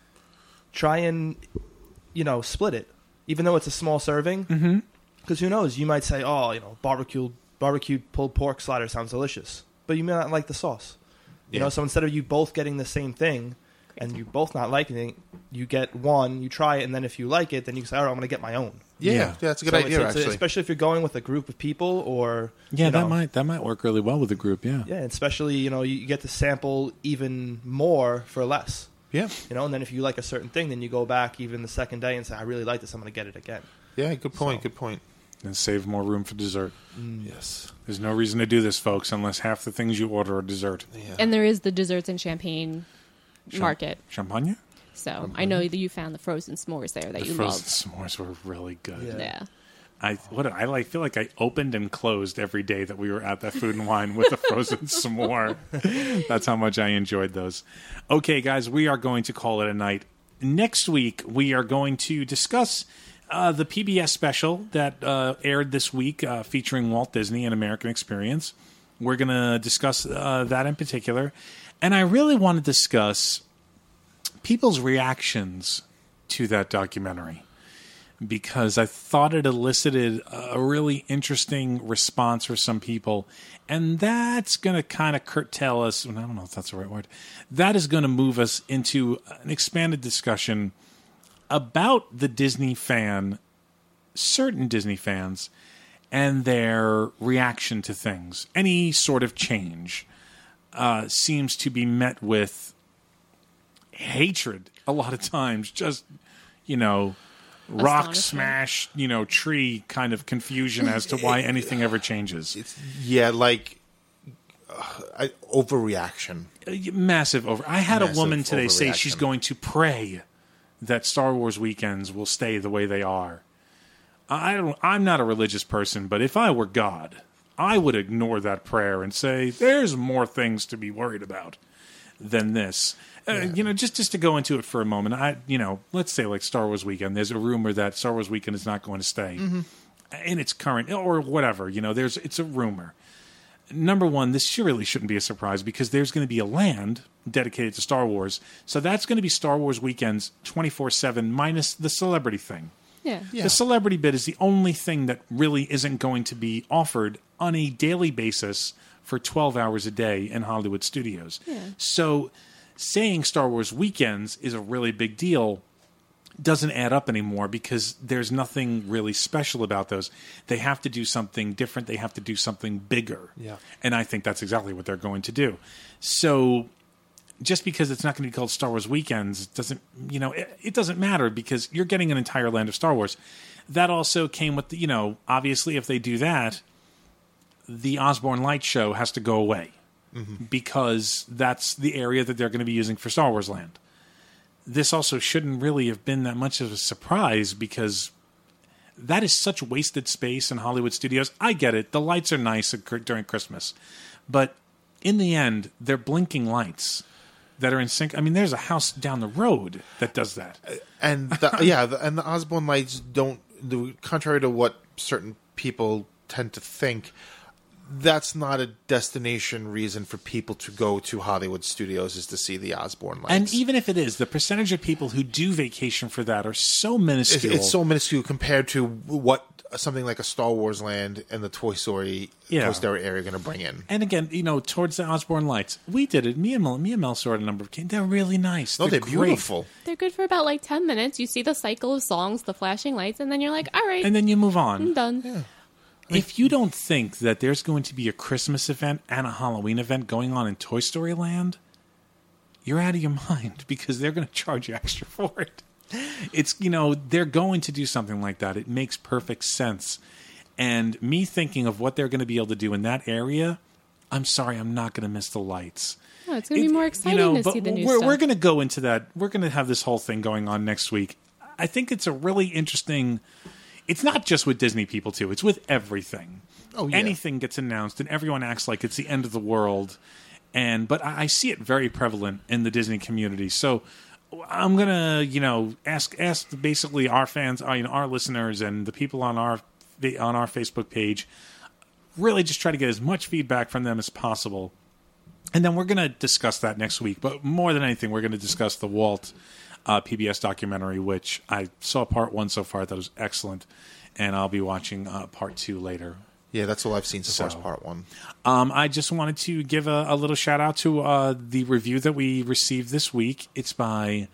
try and split it, even though it's a small serving. Because who knows, you might say, barbecued pulled pork slider sounds delicious, but you may not like the sauce. So instead of you both getting the same thing and you both not liking it, you get one, you try it, and then if you like it, then you can say, all right, I'm going to get my own. Yeah, that's a good idea, actually. Especially if you're going with a group of people, or that might work really well with a group. Yeah, especially you get to sample even more for less. Yeah, and then if you like a certain thing, then you go back even the second day and say, I really like this, I'm going to get it again. Yeah, good point. Good point. And save more room for dessert. Yes, there's no reason to do this, folks, unless half the things you order are dessert. Yeah. And there is the desserts and champagne market. Champagne? So I know that you found the frozen s'mores there that you loved. Frozen s'mores were really good. Yeah. I feel like I opened and closed every day that we were at that Food and Wine with a frozen s'more. That's how much I enjoyed those. Okay, guys, we are going to call it a night. Next week, we are going to discuss the PBS special that aired this week featuring Walt Disney and American Experience. We're going to discuss that in particular. And I really want to discuss people's reactions to that documentary, because I thought it elicited a really interesting response for some people. And that's going to kind of curtail us. I don't know if that's the right word. That is going to move us into an expanded discussion about the Disney fan, certain Disney fans, and their reaction to things. Any sort of change seems to be met with hatred a lot of times. Just, rock smash, tree kind of confusion as to why anything ever changes. Overreaction. Massive over. I had a woman today say overreaction. she's going to pray that Star Wars weekends will stay the way they are. I'm not a religious person, but if I were God, I would ignore that prayer and say, there's more things to be worried about than this. Just to go into it for a moment, let's say like Star Wars weekend, there's a rumor that Star Wars weekend is not going to stay in its current, or whatever, it's a rumor. Number one, this really shouldn't be a surprise, because there's going to be a land dedicated to Star Wars. So that's going to be Star Wars weekends 24/7 minus the celebrity thing. Yeah. The celebrity bit is the only thing that really isn't going to be offered on a daily basis for 12 hours a day in Hollywood studios. Yeah. So saying Star Wars weekends is a really big deal doesn't add up anymore, because there's nothing really special about those. They have to do something different. They have to do something bigger. Yeah. And I think that's exactly what they're going to do. So just because it's not going to be called Star Wars Weekends doesn't, it doesn't matter, because you're getting an entire land of Star Wars. That also came with obviously if they do that, the Osborne Light show has to go away, because that's the area that they're going to be using for Star Wars Land. This also shouldn't really have been that much of a surprise, because that is such wasted space in Hollywood studios. I get it. The lights are nice during Christmas. But in the end, they're blinking lights that are in sync. I mean, there's a house down the road that does that. And the Osborne Lights don't, contrary to what certain people tend to think, that's not a destination reason for people to go to Hollywood studios, is to see the Osborne Lights. And even if it is, the percentage of people who do vacation for that are so minuscule. It's so minuscule compared to what something like a Star Wars Land and the Toy Story area are going to bring in. And again, towards the Osborne Lights, we did it. Me and Mel saw it a number of times. They're really nice. No, they're great. beautiful. They're good for about 10 minutes. You see the cycle of songs, the flashing lights, and then you're like, all right, And then you move on. I'm done. Yeah. If you don't think that there's going to be a Christmas event and a Halloween event going on in Toy Story Land, you're out of your mind, because they're going to charge you extra for it. It's, they're going to do something like that. It makes perfect sense. And me thinking of what they're going to be able to do in that area, I'm sorry, I'm not going to miss the lights. Oh, it's going to be more exciting to see the new stuff. We're going to go into that. We're going to have this whole thing going on next week. I think it's a really interesting... It's not just with Disney people, too. It's with everything. Oh, yeah. Anything gets announced, and everyone acts like it's the end of the world. But I see it very prevalent in the Disney community. So I'm gonna, ask basically our fans, our listeners, and the people on our Facebook page. Really, just try to get as much feedback from them as possible, and then we're gonna discuss that next week. But more than anything, we're gonna discuss the Walt PBS documentary, which I saw part 1 so far. I thought it was excellent, and I'll be watching part 2 later. Yeah, that's all I've seen so far as part 1. I just wanted to give a little shout out to the review that we received this week. It's by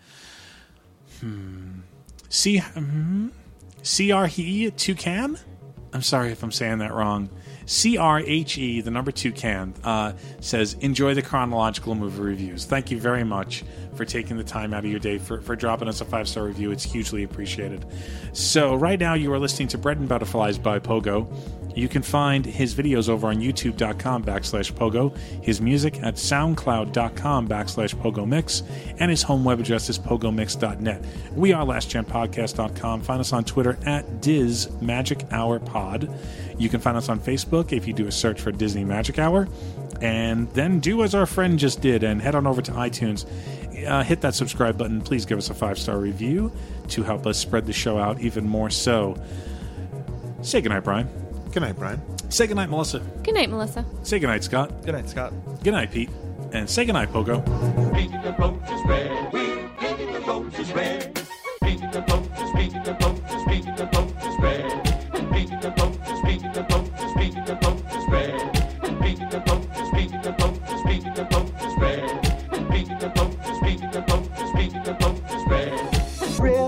CRHE Toucan. I'm sorry if I'm saying that wrong. CRHE, the number 2 says, enjoy the chronological movie reviews. Thank you very much for taking the time out of your day for dropping us a 5-star review. It's hugely appreciated. So right now you are listening to Bread and Butterflies by Pogo. You can find his videos over on youtube.com/Pogo, his music at soundcloud.com/PogoMix, and his home web address is pogomix.net. We are lastgenpodcast.com. Find us on Twitter at DizMagicHourPod. You can find us on Facebook if you do a search for Disney Magic Hour. And then do as our friend just did and head on over to iTunes. Hit that subscribe button. Please give us a 5-star review to help us spread the show out even more so. Say goodnight, Brian. Good night, Brian. Say goodnight, Melissa. Good night, Melissa. Say goodnight, Scott. Good night, Scott. Good night, Pete. And say goodnight, Pogo. Painting the roses red. We painting the roses red. Painting the roses, painting the roses, painting the roses red. Painting the roses, painting the roses, painting the roses red. Painting the roses, painting the roses, painting the roses red. Painting the roses, painting the roses, painting the roses red.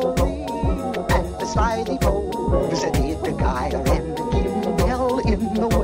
Thrilling and the slidey pole visited the guy and Kimball in the